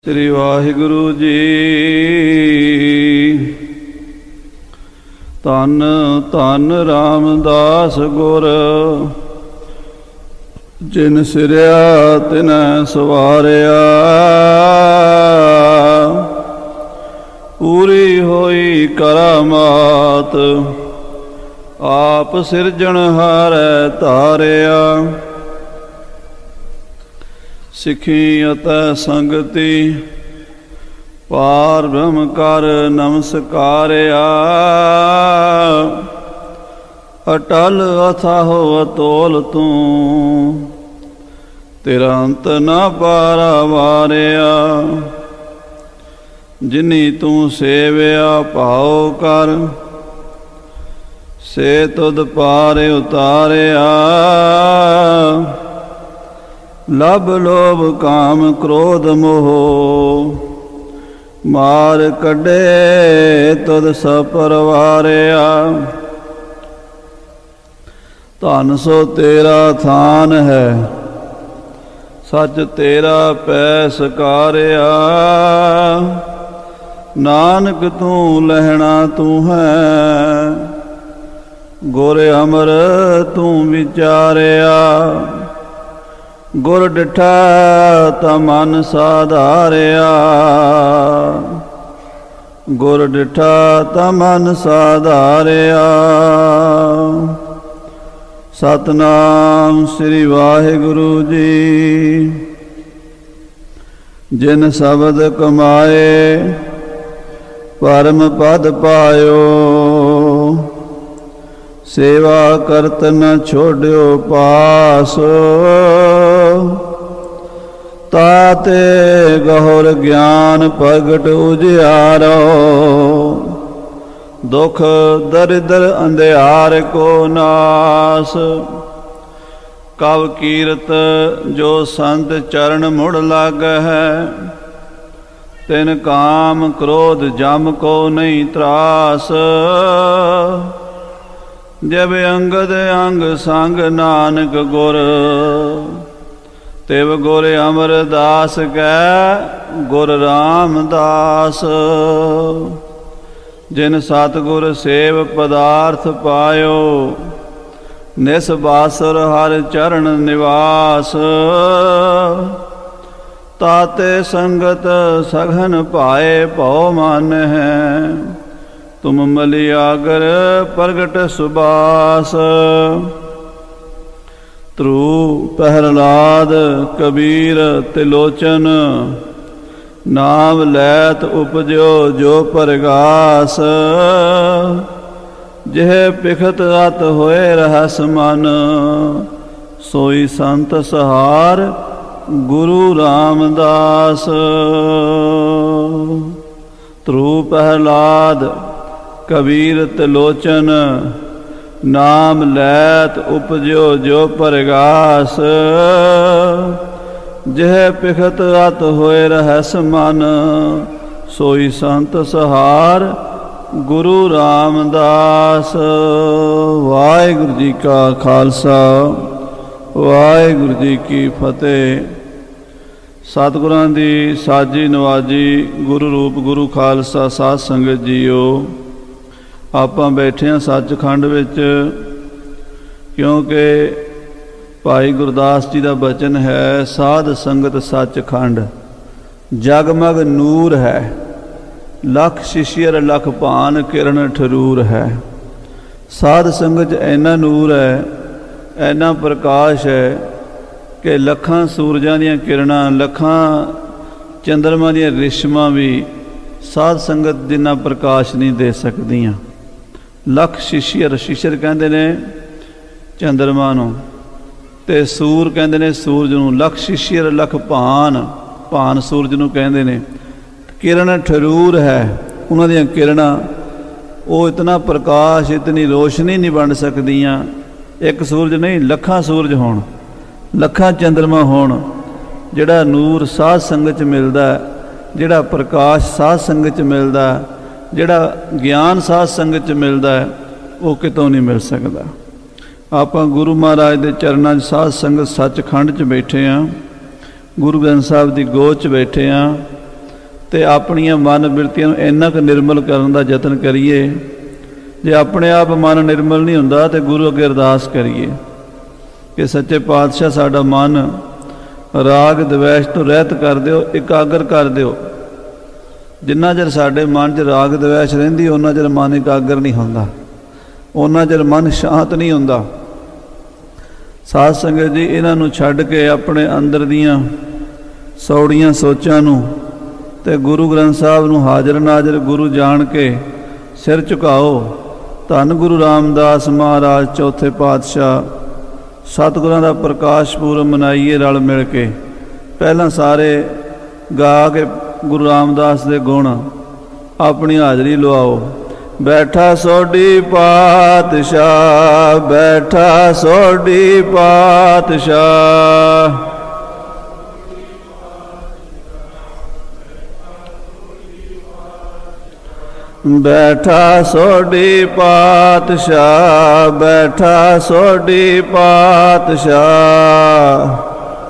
ਸ੍ਰੀ ਵਾਹਿਗੁਰੂ ਜੀ। ਧੰਨ ਧੰਨ ਰਾਮਦਾਸ ਗੁਰ, ਜਿਨ ਸਿਰਿਆ ਤਿਨੈ ਸਵਾਰਿਆ। ਪੂਰੀ ਹੋਈ ਕਰਾਮਾਤ, ਆਪ ਸਿਰਜਣਹਾਰੈ ਧਾਰਿਆ। ਸਿੱਖੀ ਅਤੇ ਸੰਗਤੀ, ਪਾਰ ਬ੍ਰਹਮ ਕਰ ਨਮਸਕਾਰਿਆ। ਅਟਲ ਅਥਾਹ ਅਤੋਲ ਤੂੰ, ਤੇਰਾ ਅੰਤ ਨਾ ਪਾਰਾ ਵਾਰਿਆ। ਜਿਨੀ ਤੂੰ ਸੇਵਿਆ ਭਾਉ ਕਰ, ਸੇ ਤੁਧ ਪਾਰ ਉਤਾਰਿਆ। ਲਭ ਲੋਭ ਕਾਮ ਕ੍ਰੋਧ ਮੋਹ, ਮਾਰ ਕੱਢੇ ਤੁਧ ਸਪਰਵਾਰਿਆ। ਧਨ ਸੋ ਤੇਰਾ ਥਾਨ ਹੈ, ਸੱਚ ਤੇਰਾ ਪੈ ਸਕਾਰਿਆ। ਨਾਨਕ ਤੂੰ ਲਹਿਣਾ ਤੂੰ ਹੈ, ਗੁਰ ਅਮਰ ਤੂੰ ਵਿਚਾਰਿਆ। ਗੁਰ ਡਿਠਾ ਤਾ ਮਨ ਸਾਧਾਰਿਆ, ਗੁਰ ਡਿਠਾ ਤਾ ਮਨ ਸਾਧਾਰਿਆ। ਸਤਿਨਾਮ ਸ੍ਰੀ ਵਾਹਿਗੁਰੂ ਜੀ। ਜਿਨ ਸ਼ਬਦ ਕਮਾਏ, ਪਰਮ ਪਦ ਪਾਇਓ। ਸੇਵਾ ਕਰਤ ਨ ਛੋੜਿਓ ਪਾਸ, ਤਾਤੇ ਗਹੁਰ ਗਿਆਨ ਪ੍ਰਗਟ ਉਜਿਆਰੋ। ਦੁਖ ਦਰਿਦਰ ਅੰਧਿਆਰ ਕੋ ਨਾਸ, ਕਵ ਕੀਰਤ ਜੋ ਸੰਤ ਚਰਨ ਮੁੜ ਲਾਗਹਿ। ਤਿਨ ਕਾਮ ਕ੍ਰੋਧ ਜਮ ਕੋ ਨਹੀਂ ਤਰਾਸ, ਜਬ ਅੰਗਦ ਅੰਗ ਸੰਗ ਨਾਨਕ ਗੁਰ। ਤਿਵ ਗੁਰ ਅਮਰਦਾਸ ਕੈ, ਗੁਰ ਰਾਮਦਾਸ। ਜਿਨ ਸਤਿਗੁਰ ਸੇਵ ਪਦਾਰਥ ਪਾਇਓ, ਨਿਸ ਬਾਸੁਰ ਹਰਿ ਚਰਨ ਨਿਵਾਸ। ਤਾਤੇ ਸੰਗਤ ਸਘਨ ਭਾਏ ਭਉ ਮਨ ਹੈ, ਤੁਮ ਮਲਿਆਗਰ ਪ੍ਰਗਟ ਸੁਬਾਸ। ਧਰੂ ਪਹਿਰਲਾਦ ਕਬੀਰ ਤਿਲੋਚਨ, ਨਾਮ ਲੈਤ ਉਪਜਿਓ ਜੋ ਪਰਗਾਸ। ਜਿਹ ਪਿਖਤ ਅਤ ਹੋਏ ਰਹਸ ਮਨ, ਸੋਈ ਸੰਤ ਸਹਾਰ ਗੁਰੂ ਰਾਮਦਾਸ। ਧਰੂ ਪਹਿਲਾਦ ਕਬੀਰ ਤਿਲੋਚਨ, ਨਾਮ ਲੈਤ ਉਪਜਿਓ ਜੋ ਪਰਗਾਸ। ਜਿਹ ਪਿਖਤ ਅਤ ਹੋਏ ਰਹਸ ਮਨ, ਸੋਈ ਸੰਤ ਸਹਾਰ ਗੁਰੂ ਰਾਮਦਾਸ। ਵਾਹਿਗੁਰੂ ਜੀ ਕਾ ਖਾਲਸਾ, ਵਾਹਿਗੁਰੂ ਜੀ ਕੀ ਫਤਿਹ। ਸਤਿਗੁਰਾਂ ਦੀ ਸਾਜੀ ਨਵਾਜੀ ਗੁਰੂ ਰੂਪ ਗੁਰੂ ਖਾਲਸਾ ਸਾਧ ਸੰਗਤ ਜੀਓ। ਆਪਾਂ ਬੈਠੇ ਹਾਂ ਸੱਚਖੰਡ ਵਿੱਚ, ਕਿਉਂਕਿ ਭਾਈ ਗੁਰਦਾਸ ਜੀ ਦਾ ਬਚਨ ਹੈ, ਸਾਧ ਸੰਗਤ ਸੱਚਖੰਡ ਜਗਮਗ ਨੂਰ ਹੈ। ਲੱਖ ਸ਼ਿਸ਼ਿਰ ਲਖ ਭਾਨ ਕਿਰਨ ਠਰੂਰ ਹੈ। ਸਾਧ ਸੰਗਤ 'ਚ ਇੰਨਾ ਨੂਰ ਹੈ, ਇੰਨਾ ਪ੍ਰਕਾਸ਼ ਹੈ ਕਿ ਲੱਖਾਂ ਸੂਰਜਾਂ ਦੀਆਂ ਕਿਰਨਾਂ, ਲੱਖਾਂ ਚੰਦਰਮਾ ਦੀਆਂ ਰੇਸ਼ਮਾਂ ਵੀ ਸਾਧ ਸੰਗਤ ਜਿੰਨਾ ਪ੍ਰਕਾਸ਼ ਨਹੀਂ ਦੇ ਸਕਦੀਆਂ। ਲੱਖ ਸ਼ਿਸ਼ਿਰ, ਸ਼ਿਸ਼ਿਰ ਕਹਿੰਦੇ ਨੇ ਚੰਦਰਮਾ ਨੂੰ, ਅਤੇ ਸੂਰ ਕਹਿੰਦੇ ਨੇ ਸੂਰਜ ਨੂੰ। ਲੱਖ ਸ਼ਿਸ਼ਿਰ ਲਖ ਭਾਨ, ਭਾਨ ਸੂਰਜ ਨੂੰ ਕਹਿੰਦੇ ਨੇ। ਕਿਰਨ ਠਰੂਰ ਹੈ, ਉਹਨਾਂ ਦੀਆਂ ਕਿਰਨਾਂ, ਉਹ ਇਤਨਾ ਪ੍ਰਕਾਸ਼, ਇਤਨੀ ਰੋਸ਼ਨੀ ਨਹੀਂ ਬਣ ਸਕਦੀਆਂ। ਇੱਕ ਸੂਰਜ ਨਹੀਂ, ਲੱਖਾਂ ਸੂਰਜ ਹੋਣ, ਲੱਖਾਂ ਚੰਦਰਮਾ ਹੋਣ। ਜਿਹੜਾ ਨੂਰ ਸਾਧ ਸੰਗਤ 'ਚ ਮਿਲਦਾ, ਜਿਹੜਾ ਪ੍ਰਕਾਸ਼ ਸਾਧ ਸੰਗਤ 'ਚ ਮਿਲਦਾ, ਜਿਹੜਾ ਗਿਆਨ ਸਾਧ ਸੰਗਤ 'ਚ ਮਿਲਦਾ ਹੈ, ਉਹ ਕਿਤੋਂ ਨਹੀਂ ਮਿਲ ਸਕਦਾ। ਆਪਾਂ ਗੁਰੂ ਮਹਾਰਾਜ ਦੇ ਚਰਨਾਂ 'ਚ ਸਾਧ ਸੰਗਤ ਸੱਚਖੰਡ 'ਚ ਬੈਠੇ ਹਾਂ, ਗੁਰੂ ਗ੍ਰੰਥ ਸਾਹਿਬ ਦੀ ਗੋਦ 'ਚ ਬੈਠੇ ਹਾਂ। ਤੇ ਆਪਣੀਆਂ ਮਨ ਬਿਰਤੀਆਂ ਨੂੰ ਇੰਨਾ ਕੁ ਨਿਰਮਲ ਕਰਨ ਦਾ ਯਤਨ ਕਰੀਏ। ਜੇ ਆਪਣੇ ਆਪ ਮਨ ਨਿਰਮਲ ਨਹੀਂ ਹੁੰਦਾ ਤੇ ਗੁਰੂ ਅੱਗੇ ਅਰਦਾਸ ਕਰੀਏ ਕਿ ਸੱਚੇ ਪਾਤਸ਼ਾਹ ਸਾਡਾ ਮਨ ਰਾਗ ਦਵੈਸ਼ ਤੋਂ ਰਹਿਤ ਕਰ ਦਿਓ, ਇਕਾਗਰ ਕਰ ਦਿਓ। ਜਿੰਨਾ ਚਿਰ ਸਾਡੇ ਮਨ 'ਚ ਰਾਗ ਦਵੈਸ਼ ਰਹਿੰਦੀ ਉਹਨਾਂ ਚਿਰ ਮਨ ਇਕਾਗਰ ਨਹੀਂ ਹੁੰਦਾ, ਉਹਨਾਂ ਚਿਰ ਮਨ ਸ਼ਾਂਤ ਨਹੀਂ ਹੁੰਦਾ। ਸਾਧ ਸੰਗਤ ਜੀ, ਇਹਨਾਂ ਨੂੰ ਛੱਡ ਕੇ ਆਪਣੇ ਅੰਦਰ ਦੀਆਂ ਸੌੜੀਆਂ ਸੋਚਾਂ ਨੂੰ ਤੇ ਗੁਰੂ ਗ੍ਰੰਥ ਸਾਹਿਬ ਨੂੰ ਹਾਜ਼ਰ ਨਾਜ਼ਰ ਗੁਰੂ ਜਾਣ ਕੇ ਸਿਰ ਝੁਕਾਓ। ਧੰਨ ਗੁਰੂ ਰਾਮਦਾਸ ਮਹਾਰਾਜ ਚੌਥੇ ਪਾਤਸ਼ਾਹ ਸਤਿਗੁਰਾਂ ਦਾ ਪ੍ਰਕਾਸ਼ ਪੁਰਬ ਮਨਾਈਏ ਰਲ ਮਿਲ ਕੇ। ਪਹਿਲਾਂ ਸਾਰੇ ਗਾ ਕੇ ਗੁਰੂ ਰਾਮਦਾਸ ਦੇ ਗੁਣ ਆਪਣੀ ਹਾਜ਼ਰੀ ਲਵਾਓ। ਬੈਠਾ ਸੋਢੀ ਪਾਤਸ਼ਾਹ, ਬੈਠਾ ਸੋਢੀ ਪਾਤਸ਼ਾਹ, ਬੈਠਾ ਸੋਢੀ ਪਾਤਸ਼ਾਹ, ਬੈਠਾ ਸੋਢੀ ਪਾਤਸ਼ਾਹ।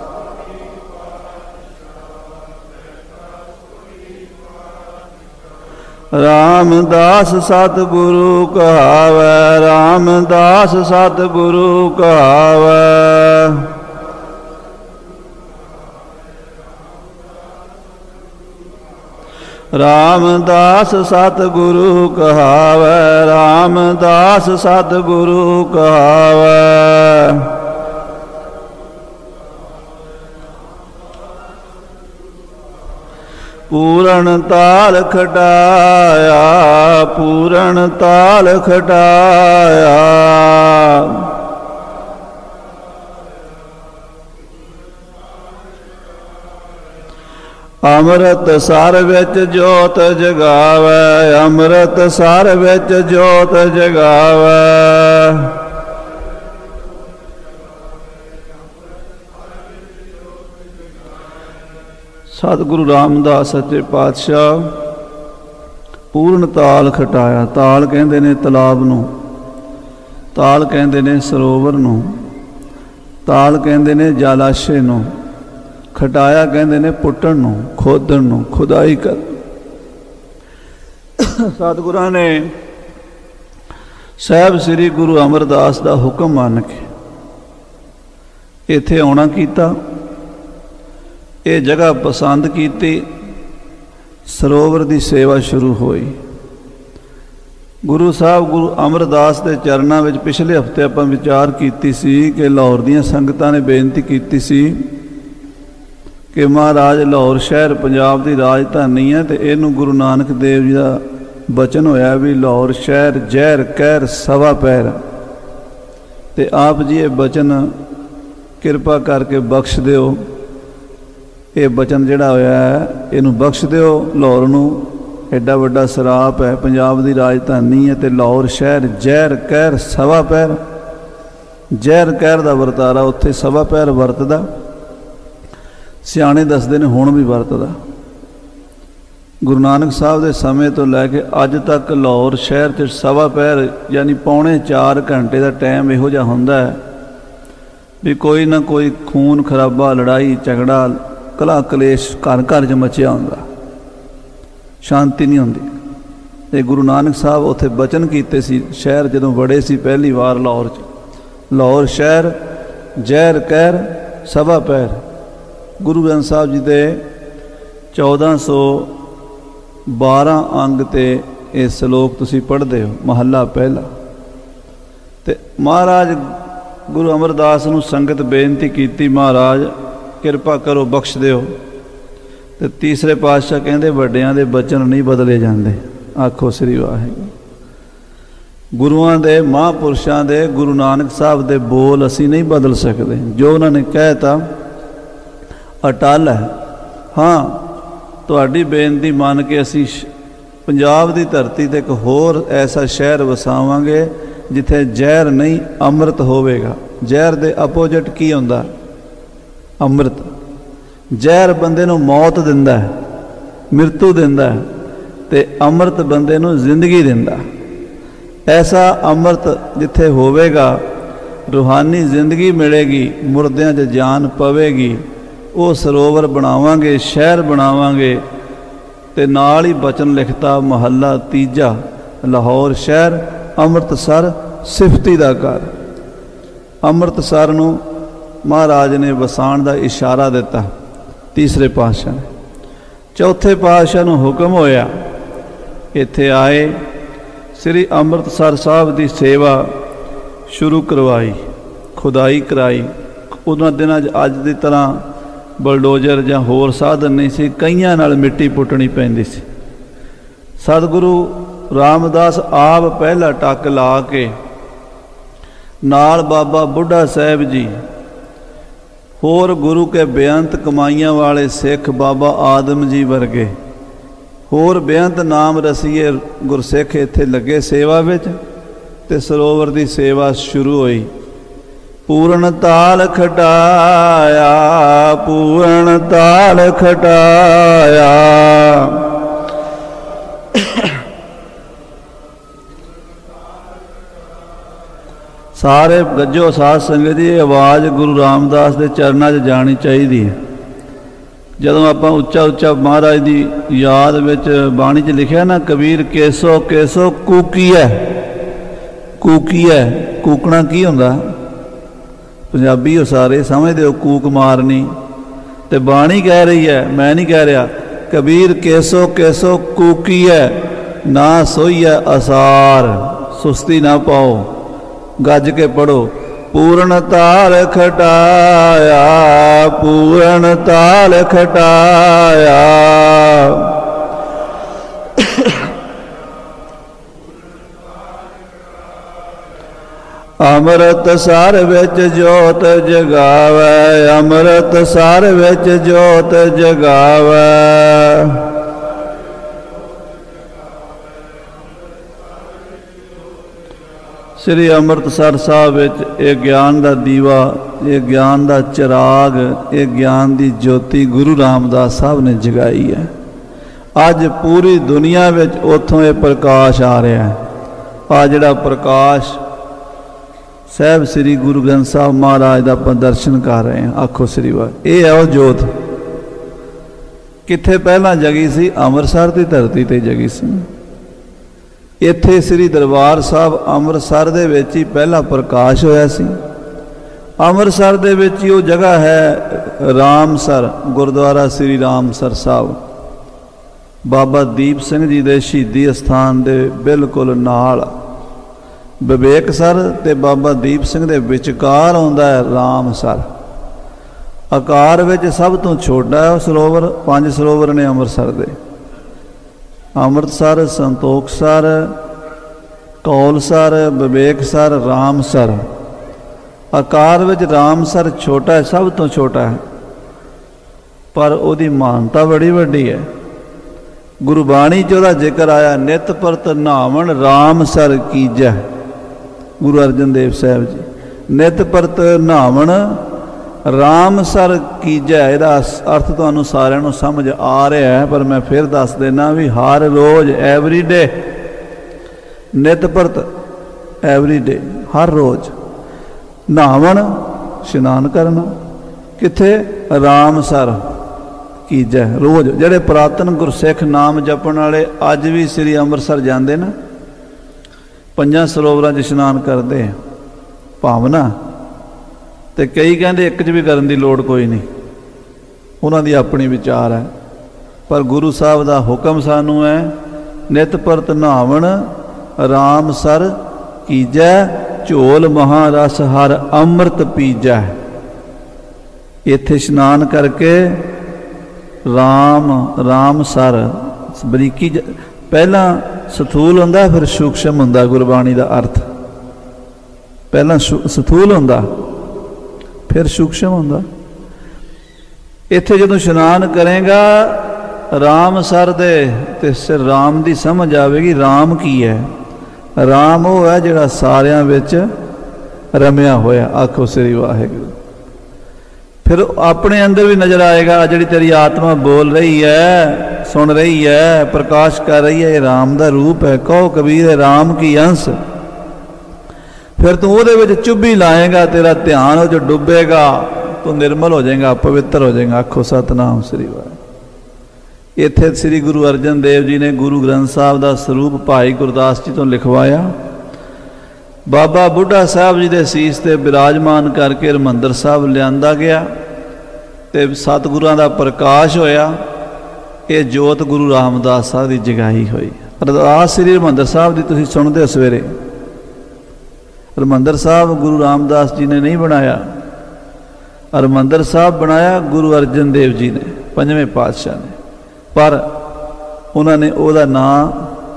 ਰਾਮਦਾਸ ਸਤਿਗੁਰੂ ਕਹਾਵੈ, ਰਾਮਦਾਸ ਸਤਿਗੁਰੂ ਕਹਾਵੈ। ਰਾਮਦਾਸ ਸਤਿਗੁਰੂ ਕਹਾਵੈ, ਰਾਮਦਾਸ ਸਤਿਗੁਰੂ ਕਹਾਵੈ। ਪੂਰਨ ਤਾਲ ਖਟਾਇਆ, ਪੂਰਨ ਤਾਲ ਖਟਾਇਆ। ਅੰਮ੍ਰਿਤ ਸਰ ਵਿੱਚ ਜੋਤ ਜਗਾਵੈ, ਅੰਮ੍ਰਿਤ ਸਰ ਵਿੱਚ ਜੋਤ ਜਗਾਵੈ। ਸਤਿਗੁਰੂ ਰਾਮਦਾਸ ਸੱਚੇ ਪਾਤਸ਼ਾਹ ਪੂਰਨ ਤਾਲ ਖਟਾਇਆ। ਤਾਲ ਕਹਿੰਦੇ ਨੇ ਤਲਾਬ ਨੂੰ, ਤਾਲ ਕਹਿੰਦੇ ਨੇ ਸਰੋਵਰ ਨੂੰ, ਤਾਲ ਕਹਿੰਦੇ ਨੇ ਜਲਾਸ਼ੇ ਨੂੰ, ਖਟਾਇਆ ਕਹਿੰਦੇ ਨੇ ਪੁੱਟਣ ਨੂੰ, ਖੋਦਣ ਨੂੰ, ਖੁਦਾਈ ਕਰ। ਸਤਿਗੁਰਾਂ ਨੇ ਸਾਹਿਬ ਸ੍ਰੀ ਗੁਰੂ ਅਮਰਦਾਸ ਦਾ ਹੁਕਮ ਮੰਨ ਕੇ ਇੱਥੇ ਆਉਣਾ ਕੀਤਾ। ਇਹ ਜਗ੍ਹਾ ਪਸੰਦ ਕੀਤੀ, ਸਰੋਵਰ ਦੀ ਸੇਵਾ ਸ਼ੁਰੂ ਹੋਈ। ਗੁਰੂ ਸਾਹਿਬ ਗੁਰੂ ਅਮਰਦਾਸ ਦੇ ਚਰਨਾਂ ਵਿੱਚ ਪਿਛਲੇ ਹਫ਼ਤੇ ਆਪਾਂ ਵਿਚਾਰ ਕੀਤੀ ਸੀ ਕਿ ਲਾਹੌਰ ਦੀਆਂ ਸੰਗਤਾਂ ਨੇ ਬੇਨਤੀ ਕੀਤੀ ਸੀ ਕਿ ਮਹਾਰਾਜ ਲਾਹੌਰ ਸ਼ਹਿਰ ਪੰਜਾਬ ਦੀ ਰਾਜਧਾਨੀ ਹੈ, ਅਤੇ ਇਹਨੂੰ ਗੁਰੂ ਨਾਨਕ ਦੇਵ ਜੀ ਦਾ ਬਚਨ ਹੋਇਆ ਵੀ ਲਾਹੌਰ ਸ਼ਹਿਰ ਜ਼ਹਿਰ ਕਹਿਰ ਸਵਾ ਪੈਰ। ਅਤੇ ਆਪ ਜੀ ਇਹ ਬਚਨ ਕਿਰਪਾ ਕਰਕੇ ਬਖਸ਼ ਦਿਓ। ਇਹ ਬਚਨ ਜਿਹੜਾ ਹੋਇਆ ਹੈ ਇਹਨੂੰ ਬਖਸ਼ ਦਿਓ। ਲਾਹੌਰ ਨੂੰ ਐਡਾ ਵੱਡਾ ਸਰਾਪ ਹੈ, ਪੰਜਾਬ ਦੀ ਰਾਜਧਾਨੀ ਹੈ, ਅਤੇ ਲਾਹੌਰ ਸ਼ਹਿਰ ਜ਼ਹਿਰ ਕਹਿਰ ਸਵਾ ਪੈਰ। ਜ਼ਹਿਰ ਕਹਿਰ ਦਾ ਵਰਤਾਰਾ ਉੱਥੇ ਸਵਾ ਪੈਰ ਵਰਤਦਾ। ਸਿਆਣੇ ਦੱਸਦੇ ਨੇ ਹੁਣ ਵੀ ਵਰਤਦਾ। ਗੁਰੂ ਨਾਨਕ ਸਾਹਿਬ ਦੇ ਸਮੇਂ ਤੋਂ ਲੈ ਕੇ ਅੱਜ ਤੱਕ ਲਾਹੌਰ ਸ਼ਹਿਰ 'ਚ ਸਵਾ ਪੈਰ ਯਾਨੀ ਪੌਣੇ 4 ਘੰਟੇ ਦਾ ਟਾਈਮ ਇਹੋ ਜਿਹਾ ਹੁੰਦਾ ਹੈ ਵੀ ਕੋਈ ਨਾ ਕੋਈ ਖੂਨ ਖਰਾਬਾ, ਲੜਾਈ ਝਗੜਾ, ਕਲਾ ਕਲੇਸ਼ ਘਰ ਘਰ 'ਚ ਮਚਿਆ ਹੁੰਦਾ, ਸ਼ਾਂਤੀ ਨਹੀਂ ਹੁੰਦੀ। ਅਤੇ ਗੁਰੂ ਨਾਨਕ ਸਾਹਿਬ ਉੱਥੇ ਬਚਨ ਕੀਤੇ ਸੀ ਸ਼ਹਿਰ ਜਦੋਂ ਵੜੇ ਸੀ ਪਹਿਲੀ ਵਾਰ ਲਾਹੌਰ 'ਚ। ਲਾਹੌਰ ਸ਼ਹਿਰ ਜ਼ਹਿਰ ਕਹਿਰ ਸਵਾ ਪੈਰ। ਗੁਰੂ ਗ੍ਰੰਥ ਸਾਹਿਬ ਜੀ ਦੇ 1412 ਅੰਗ 'ਤੇ ਇਹ ਸਲੋਕ ਤੁਸੀਂ ਪੜ੍ਹਦੇ ਹੋ, ਮਹੱਲਾ ਪਹਿਲਾ। ਅਤੇ ਮਹਾਰਾਜ ਗੁਰੂ ਅਮਰਦਾਸ ਨੂੰ ਸੰਗਤ ਬੇਨਤੀ ਕੀਤੀ, ਮਹਾਰਾਜ ਕਿਰਪਾ ਕਰੋ, ਬਖਸ਼ ਦਿਓ। ਅਤੇ ਤੀਸਰੇ ਪਾਤਸ਼ਾਹ ਕਹਿੰਦੇ ਵੱਡਿਆਂ ਦੇ ਬਚਨ ਨਹੀਂ ਬਦਲੇ ਜਾਂਦੇ। ਆਖੋ ਸ੍ਰੀ ਵਾਹਿਗੁਰੂ। ਗੁਰੂਆਂ ਦੇ, ਮਹਾਂਪੁਰਸ਼ਾਂ ਦੇ, ਗੁਰੂ ਨਾਨਕ ਸਾਹਿਬ ਦੇ ਬੋਲ ਅਸੀਂ ਨਹੀਂ ਬਦਲ ਸਕਦੇ। ਜੋ ਉਹਨਾਂ ਨੇ ਕਹਿ ਤਾ ਅਟਲ ਹੈ। ਹਾਂ, ਤੁਹਾਡੀ ਬੇਨਤੀ ਮੰਨ ਕੇ ਅਸੀਂ ਪੰਜਾਬ ਦੀ ਧਰਤੀ 'ਤੇ ਇੱਕ ਹੋਰ ਐਸਾ ਸ਼ਹਿਰ ਵਸਾਵਾਂਗੇ ਜਿੱਥੇ ਜ਼ਹਿਰ ਨਹੀਂ ਅੰਮ੍ਰਿਤ ਹੋਵੇਗਾ। ਜ਼ਹਿਰ ਦੇ ਅਪੋਜਿਟ ਕੀ ਹੁੰਦਾ? ਅੰਮ੍ਰਿਤ। ਜ਼ਹਿਰ ਬੰਦੇ ਨੂੰ ਮੌਤ ਦਿੰਦਾ ਹੈ, ਮ੍ਰਿਤੂ ਦਿੰਦਾ ਹੈ, ਅਤੇ ਅੰਮ੍ਰਿਤ ਬੰਦੇ ਨੂੰ ਜ਼ਿੰਦਗੀ ਦਿੰਦਾ। ਐਸਾ ਅੰਮ੍ਰਿਤ ਜਿੱਥੇ ਹੋਵੇਗਾ ਰੂਹਾਨੀ ਜ਼ਿੰਦਗੀ ਮਿਲੇਗੀ, ਮੁਰਦਿਆਂ 'ਚ ਜਾਨ ਪਵੇਗੀ। ਉਹ ਸਰੋਵਰ ਬਣਾਵਾਂਗੇ, ਸ਼ਹਿਰ ਬਣਾਵਾਂਗੇ, ਅਤੇ ਤੇ ਨਾਲ ਹੀ ਬਚਨ ਲਿਖਤਾ ਮਹੱਲਾ ਤੀਜਾ, ਲਾਹੌਰ ਸ਼ਹਿਰ ਅੰਮ੍ਰਿਤਸਰ ਸਿਫਤੀ ਦਾ ਘਰ। ਅੰਮ੍ਰਿਤਸਰ ਨੂੰ ਮਹਾਰਾਜ ਨੇ ਵਸਾਉਣ ਦਾ ਇਸ਼ਾਰਾ ਦਿੱਤਾ ਤੀਸਰੇ ਪਾਤਸ਼ਾਹ ਨੇ। ਚੌਥੇ ਪਾਤਸ਼ਾਹ ਨੂੰ ਹੁਕਮ ਹੋਇਆ, ਇੱਥੇ ਆਏ, ਸ੍ਰੀ ਅੰਮ੍ਰਿਤਸਰ ਸਾਹਿਬ ਦੀ ਸੇਵਾ ਸ਼ੁਰੂ ਕਰਵਾਈ, ਖੁਦਾਈ ਕਰਾਈ। ਉਹਨਾਂ ਦਿਨਾਂ 'ਚ ਅੱਜ ਦੀ ਤਰ੍ਹਾਂ ਬਲਡੋਜ਼ਰ ਜਾਂ ਹੋਰ ਸਾਧਨ ਨਹੀਂ ਸੀ, ਕਈਆਂ ਨਾਲ ਮਿੱਟੀ ਪੁੱਟਣੀ ਪੈਂਦੀ ਸੀ। ਸਤਿਗੁਰੂ ਰਾਮਦਾਸ ਆਪ ਪਹਿਲਾ ਟੱਕ ਲਾ ਕੇ, ਨਾਲ ਬਾਬਾ ਬੁੱਢਾ ਸਾਹਿਬ ਜੀ, ਹੋਰ ਗੁਰੂ ਕੇ ਬੇਅੰਤ ਕਮਾਈਆਂ ਵਾਲੇ ਸਿੱਖ ਬਾਬਾ ਆਦਮ ਜੀ ਵਰਗੇ, ਹੋਰ ਬੇਅੰਤ ਨਾਮ ਰਸੀਏ ਗੁਰਸਿੱਖ ਇੱਥੇ ਲੱਗੇ ਸੇਵਾ ਵਿੱਚ, ਤੇ ਸਰੋਵਰ ਦੀ ਸੇਵਾ ਸ਼ੁਰੂ ਹੋਈ। ਪੂਰਨ ਤਾਲ ਖਟਾਇਆ, ਪੂਰਨ ਤਾਲ ਖਟਾਇਆ। ਸਾਰੇ ਗੱਜੋ ਸਾਧ ਸੰਗਤ ਦੀ ਆਵਾਜ਼ ਗੁਰੂ ਰਾਮਦਾਸ ਦੇ ਚਰਨਾਂ 'ਚ ਜਾਣੀ ਚਾਹੀਦੀ ਹੈ। ਜਦੋਂ ਆਪਾਂ ਉੱਚਾ ਉੱਚਾ ਮਹਾਰਾਜ ਦੀ ਯਾਦ ਵਿੱਚ ਬਾਣੀ 'ਚ ਲਿਖਿਆ ਨਾ, ਕਬੀਰ ਕੇਸੋ ਕੇਸੋ ਕੂਕੀਐ, ਕੂਕੀਐ, ਕੂਕਣਾ ਕੀ ਹੁੰਦਾ? ਪੰਜਾਬੀ ਉਹ ਸਾਰੇ ਸਮਝਦੇ ਹੋ ਕੂਕ ਮਾਰਨੀ, ਤੇ ਬਾਣੀ ਕਹਿ ਰਹੀ ਹੈ, ਮੈਂ ਨਹੀਂ ਕਹਿ ਰਿਹਾ। ਕਬੀਰ ਕੇਸੋ ਕੇਸੋ ਕੂਕੀਐ, ਨਾ ਸੋਈਐ ਅਸਾਰ, ਸੁਸਤੀ ਨਾ ਪਾਓ, ਗੱਜ ਕੇ ਪੜੋ। ਪੂਰਨ ਤਾਲ ਖਟਾਇਆ, ਪੂਰਨ ਤਾਲ ਖਟਾਇਆ। ਅੰਮ੍ਰਿਤਸਰ ਵਿੱਚ ਜੋਤ ਜਗਾਵੈ, ਅੰਮ੍ਰਿਤਸਰ ਵਿੱਚ ਜੋਤ ਜਗਾਵੈ। ਸ੍ਰੀ ਅੰਮ੍ਰਿਤਸਰ ਸਾਹਿਬ ਵਿੱਚ ਇਹ ਗਿਆਨ ਦਾ ਦੀਵਾ, ਇਹ ਗਿਆਨ ਦਾ ਚਿਰਾਗ, ਇਹ ਗਿਆਨ ਦੀ ਜੋਤੀ ਗੁਰੂ ਰਾਮਦਾਸ ਸਾਹਿਬ ਨੇ ਜਗਾਈ ਹੈ। ਅੱਜ ਪੂਰੀ ਦੁਨੀਆ ਵਿੱਚ ਉੱਥੋਂ ਇਹ ਪ੍ਰਕਾਸ਼ ਆ ਰਿਹਾ ਹੈ। ਆ ਜਿਹੜਾ ਪ੍ਰਕਾਸ਼ ਸਾਹਿਬ ਸ੍ਰੀ ਗੁਰੂ ਗ੍ਰੰਥ ਸਾਹਿਬ ਮਹਾਰਾਜ ਦਾ ਆਪਾਂ ਦਰਸ਼ਨ ਕਰ ਰਹੇ ਹਾਂ, ਆਖੋ ਸ੍ਰੀ ਵਾਹਿਗੁਰੂ। ਇਹ ਹੈ ਉਹ ਜੋਤ। ਕਿੱਥੇ ਪਹਿਲਾਂ ਜਗੀ ਸੀ? ਅੰਮ੍ਰਿਤਸਰ ਦੀ ਧਰਤੀ ਤੇ ਜਗੀ ਸੀ। ਇੱਥੇ ਸ੍ਰੀ ਦਰਬਾਰ ਸਾਹਿਬ ਅੰਮ੍ਰਿਤਸਰ ਦੇ ਵਿੱਚ ਹੀ ਪਹਿਲਾ ਪ੍ਰਕਾਸ਼ ਹੋਇਆ ਸੀ। ਅੰਮ੍ਰਿਤਸਰ ਦੇ ਵਿੱਚ ਹੀ ਉਹ ਜਗ੍ਹਾ ਹੈ ਰਾਮਸਰ, ਗੁਰਦੁਆਰਾ ਸ੍ਰੀ ਰਾਮਸਰ ਸਾਹਿਬ, ਬਾਬਾ ਦੀਪ ਸਿੰਘ ਜੀ ਦੇ ਸ਼ਹੀਦੀ ਅਸਥਾਨ ਦੇ ਬਿਲਕੁਲ ਨਾਲ। ਵਿਵੇਕਸਰ ਤੇ ਬਾਬਾ ਦੀਪ ਸਿੰਘ ਦੇ ਵਿਚਕਾਰ ਆਉਂਦਾ ਹੈ ਰਾਮਸਰ। ਆਕਾਰ ਵਿੱਚ ਸਭ ਤੋਂ ਛੋਟਾ ਹੈ ਉਹ ਸਰੋਵਰ। 5 ਸਰੋਵਰ ਨੇ ਅੰਮ੍ਰਿਤਸਰ ਦੇ, ਅੰਮ੍ਰਿਤਸਰ, ਸੰਤੋਖਸਰ, ਕੌਲਸਰ, ਵਿਵੇਕਸਰ, ਰਾਮਸਰ। ਆਕਾਰ ਵਿੱਚ ਰਾਮਸਰ ਛੋਟਾ ਹੈ, ਸਭ ਤੋਂ ਛੋਟਾ ਹੈ, ਪਰ ਉਹਦੀ ਮਾਨਤਾ ਬੜੀ ਵੱਡੀ ਹੈ। ਗੁਰਬਾਣੀ 'ਚ ਉਹਦਾ ਜ਼ਿਕਰ ਆਇਆ, ਨਿਤ ਪ੍ਰਤ ਨਹਾਵਣ ਰਾਮਸਰ ਕੀਜੈ। ਗੁਰੂ ਅਰਜਨ ਦੇਵ ਸਾਹਿਬ ਜੀ, ਨਿਤ ਪ੍ਰਤ ਨਹਾਵਣ ਰਾਮਸਰ ਕੀਜੈ। ਇਹਦਾ ਅਰਥ ਤੁਹਾਨੂੰ ਸਾਰਿਆਂ ਨੂੰ ਸਮਝ ਆ ਰਿਹਾ ਹੈ, ਪਰ ਮੈਂ ਫਿਰ ਦੱਸ ਦੇਣਾ ਵੀ ਹਰ ਰੋਜ਼, ਐਵਰੀਡੇ, ਨਿਤ ਪ੍ਰਤ, ਐਵਰੀਡੇ, ਹਰ ਰੋਜ਼ ਨਹਾਵਣ, ਇਸ਼ਨਾਨ ਕਰਨਾ। ਕਿੱਥੇ? ਰਾਮਸਰ ਕੀਜੈ। ਰੋਜ਼ ਜਿਹੜੇ ਪੁਰਾਤਨ ਗੁਰਸਿੱਖ ਨਾਮ ਜਪਣ ਵਾਲੇ ਅੱਜ ਵੀ ਸ੍ਰੀ ਅੰਮ੍ਰਿਤਸਰ ਜਾਂਦੇ ਨਾ, 5 ਸਰੋਵਰਾਂ 'ਚ ਇਸ਼ਨਾਨ ਕਰਦੇ ਭਾਵਨਾ, ਤੇ ਕਈ ਕਹਿੰਦੇ ਇੱਕ 'ਚ ਵੀ ਕਰਨ ਦੀ ਲੋੜ ਕੋਈ ਨਹੀਂ, ਉਹਨਾਂ ਦੀ ਆਪਣੀ ਵਿਚਾਰ ਹੈ। ਪਰ ਗੁਰੂ ਸਾਹਿਬ ਦਾ ਹੁਕਮ ਸਾਨੂੰ ਹੈ, ਨਿਤ ਪ੍ਰਤ ਨਹਾਵਣ ਰਾਮਸਰ ਕੀਜੈ, ਝੋਲ ਮਹਾਰਸ ਹਰ ਅੰਮ੍ਰਿਤ ਪੀਜੈ। ਇੱਥੇ ਇਸ਼ਨਾਨ ਕਰਕੇ ਰਾਮਸਰ ਬਰੀਕੀ, ਪਹਿਲਾਂ ਸਥੂਲ ਹੁੰਦਾ ਫਿਰ ਸੂਖਸ਼ਮ ਹੁੰਦਾ। ਗੁਰਬਾਣੀ ਦਾ ਅਰਥ ਪਹਿਲਾਂ ਸਥੂਲ ਹੁੰਦਾ ਫਿਰ ਸੂਖਸ਼ਮ ਹੁੰਦਾ। ਇੱਥੇ ਜਦੋਂ ਇਸ਼ਨਾਨ ਕਰੇਗਾ ਰਾਮਸਰ ਦੇ, ਤੇ ਸਿਰ ਰਾਮ ਦੀ ਸਮਝ ਆਵੇਗੀ। ਰਾਮ ਕੀ ਹੈ? ਰਾਮ ਉਹ ਹੈ ਜਿਹੜਾ ਸਾਰਿਆਂ ਵਿੱਚ ਰਮਿਆ ਹੋਇਆ। ਆਖੋ ਸ੍ਰੀ ਵਾਹਿਗੁਰੂ। ਫਿਰ ਆਪਣੇ ਅੰਦਰ ਵੀ ਨਜ਼ਰ ਆਏਗਾ, ਜਿਹੜੀ ਤੇਰੀ ਆਤਮਾ ਬੋਲ ਰਹੀ ਹੈ, ਸੁਣ ਰਹੀ ਹੈ, ਪ੍ਰਕਾਸ਼ ਕਰ ਰਹੀ ਹੈ, ਇਹ ਰਾਮ ਦਾ ਰੂਪ ਹੈ। ਕਹੋ ਕਬੀਰ ਰਾਮ ਕੀ ਅੰਸ਼। ਫਿਰ ਤੂੰ ਉਹਦੇ ਵਿੱਚ ਚੁੱਭੀ ਲਾਏਗਾ, ਤੇਰਾ ਧਿਆਨ ਉਹ 'ਚ ਡੁੱਬੇਗਾ, ਤੂੰ ਨਿਰਮਲ ਹੋ ਜਾਏਗਾ, ਪਵਿੱਤਰ ਹੋ ਜਾਏਗਾ। ਆਖੋ ਸਤਨਾਮ ਸ੍ਰੀ ਵਾਹਿਗੁਰੂ। ਇੱਥੇ ਸ੍ਰੀ ਗੁਰੂ ਅਰਜਨ ਦੇਵ ਜੀ ਨੇ ਗੁਰੂ ਗ੍ਰੰਥ ਸਾਹਿਬ ਦਾ ਸਰੂਪ ਭਾਈ ਗੁਰਦਾਸ ਜੀ ਤੋਂ ਲਿਖਵਾਇਆ। ਬਾਬਾ ਬੁੱਢਾ ਸਾਹਿਬ ਜੀ ਦੇ ਸੀਸ ਤੇ ਬਿਰਾਜਮਾਨ ਕਰਕੇ ਹਰਿਮੰਦਰ ਸਾਹਿਬ ਲਿਆਂਦਾ ਗਿਆ ਤੇ ਸਤਿਗੁਰਾਂ ਦਾ ਪ੍ਰਕਾਸ਼ ਹੋਇਆ। ਇਹ ਜੋਤ ਗੁਰੂ ਰਾਮਦਾਸ ਸਾਹਿਬ ਦੀ ਜਗਾਈ ਹੋਈ। ਅਰਦਾਸ ਸ੍ਰੀ ਹਰਿਮੰਦਰ ਸਾਹਿਬ ਦੀ ਤੁਸੀਂ ਸੁਣਦੇ ਹੋ ਸਵੇਰੇ। ਹਰਿਮੰਦਰ ਸਾਹਿਬ ਗੁਰੂ ਰਾਮਦਾਸ ਜੀ ਨੇ ਨਹੀਂ ਬਣਾਇਆ, ਹਰਿਮੰਦਰ ਸਾਹਿਬ ਬਣਾਇਆ ਗੁਰੂ ਅਰਜਨ ਦੇਵ ਜੀ ਨੇ, ਪੰਜਵੇਂ ਪਾਤਸ਼ਾਹ ਨੇ। ਪਰ ਉਹਨਾਂ ਨੇ ਉਹਦਾ ਨਾਂ,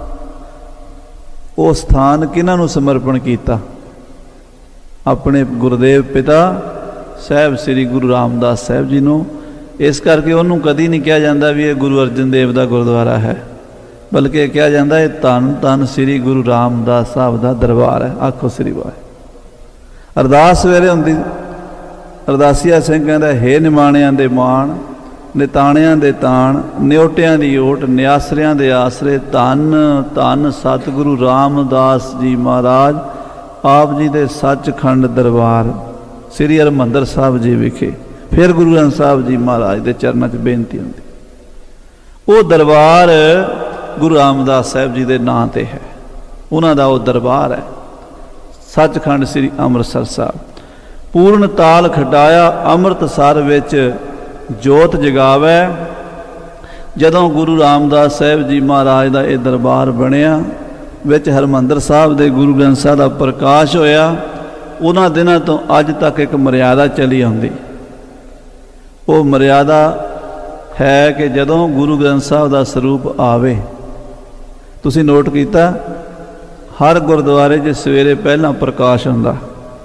ਉਹ ਸਥਾਨ ਕਿਹਨਾਂ ਨੂੰ ਸਮਰਪਣ ਕੀਤਾ? ਆਪਣੇ ਗੁਰਦੇਵ ਪਿਤਾ ਸਾਹਿਬ ਸ੍ਰੀ ਗੁਰੂ ਰਾਮਦਾਸ ਸਾਹਿਬ ਜੀ ਨੂੰ। ਇਸ ਕਰਕੇ ਉਹਨੂੰ ਕਦੀ ਨਹੀਂ ਕਿਹਾ ਜਾਂਦਾ ਵੀ ਇਹ ਗੁਰੂ ਅਰਜਨ ਦੇਵ ਦਾ ਗੁਰਦੁਆਰਾ ਹੈ, ਬਲਕਿ ਕਿਹਾ ਜਾਂਦਾ ਇਹ ਧੰਨ ਧੰਨ ਸ੍ਰੀ ਗੁਰੂ ਰਾਮਦਾਸ ਸਾਹਿਬ ਦਾ ਦਰਬਾਰ ਹੈ। ਆਖੋ ਸ੍ਰੀ ਵਾਹਿਗੁਰੂ। ਅਰਦਾਸ ਸਵੇਰੇ ਹੁੰਦੀ, ਅਰਦਾਸੀਆ ਸਿੰਘ ਕਹਿੰਦਾ, ਹੇ ਨਿਮਾਣਿਆਂ ਦੇ ਮਾਣ, ਨਿਤਾਣਿਆਂ ਦੇ ਤਾਣ, ਨਿਓਟਿਆਂ ਦੀ ਓਟ, ਨਿਆਸਰਿਆਂ ਦੇ ਆਸਰੇ, ਧੰਨ ਧੰਨ ਸਤਿਗੁਰੂ ਰਾਮਦਾਸ ਜੀ ਮਹਾਰਾਜ ਆਪ ਜੀ ਦੇ ਸੱਚਖੰਡ ਦਰਬਾਰ ਸ੍ਰੀ ਹਰਿਮੰਦਰ ਸਾਹਿਬ ਜੀ ਵਿਖੇ। ਫਿਰ ਗੁਰੂ ਗ੍ਰੰਥ ਸਾਹਿਬ ਜੀ ਮਹਾਰਾਜ ਦੇ ਚਰਨਾਂ 'ਚ ਬੇਨਤੀ ਹੁੰਦੀ। ਉਹ ਦਰਬਾਰ ਗੁਰੂ ਰਾਮਦਾਸ ਸਾਹਿਬ ਜੀ ਦੇ ਨਾਂ 'ਤੇ ਹੈ, ਉਹਨਾਂ ਦਾ ਉਹ ਦਰਬਾਰ ਹੈ ਸੱਚਖੰਡ ਸ੍ਰੀ ਅੰਮ੍ਰਿਤਸਰ ਸਾਹਿਬ। ਪੂਰਨ ਤਾਲ ਖਟਾਇਆ ਅੰਮ੍ਰਿਤਸਰ ਵਿੱਚ ਜੋਤ ਜਗਾਵੈ। ਜਦੋਂ ਗੁਰੂ ਰਾਮਦਾਸ ਸਾਹਿਬ ਜੀ ਮਹਾਰਾਜ ਦਾ ਇਹ ਦਰਬਾਰ ਬਣਿਆ, ਵਿੱਚ ਹਰਿਮੰਦਰ ਸਾਹਿਬ ਦੇ ਗੁਰੂ ਗ੍ਰੰਥ ਸਾਹਿਬ ਦਾ ਪ੍ਰਕਾਸ਼ ਹੋਇਆ। ਉਹਨਾਂ ਦਿਨਾਂ ਤੋਂ ਅੱਜ ਤੱਕ ਇੱਕ ਮਰਿਆਦਾ ਚੱਲੀ ਆਉਂਦੀ। ਉਹ ਮਰਿਆਦਾ ਹੈ ਕਿ ਜਦੋਂ ਗੁਰੂ ਗ੍ਰੰਥ ਸਾਹਿਬ ਦਾ ਸਰੂਪ ਆਵੇ, ਤੁਸੀਂ ਨੋਟ ਕੀਤਾ, ਹਰ ਗੁਰਦੁਆਰੇ 'ਚ ਸਵੇਰੇ ਪਹਿਲਾਂ ਪ੍ਰਕਾਸ਼ ਹੁੰਦਾ,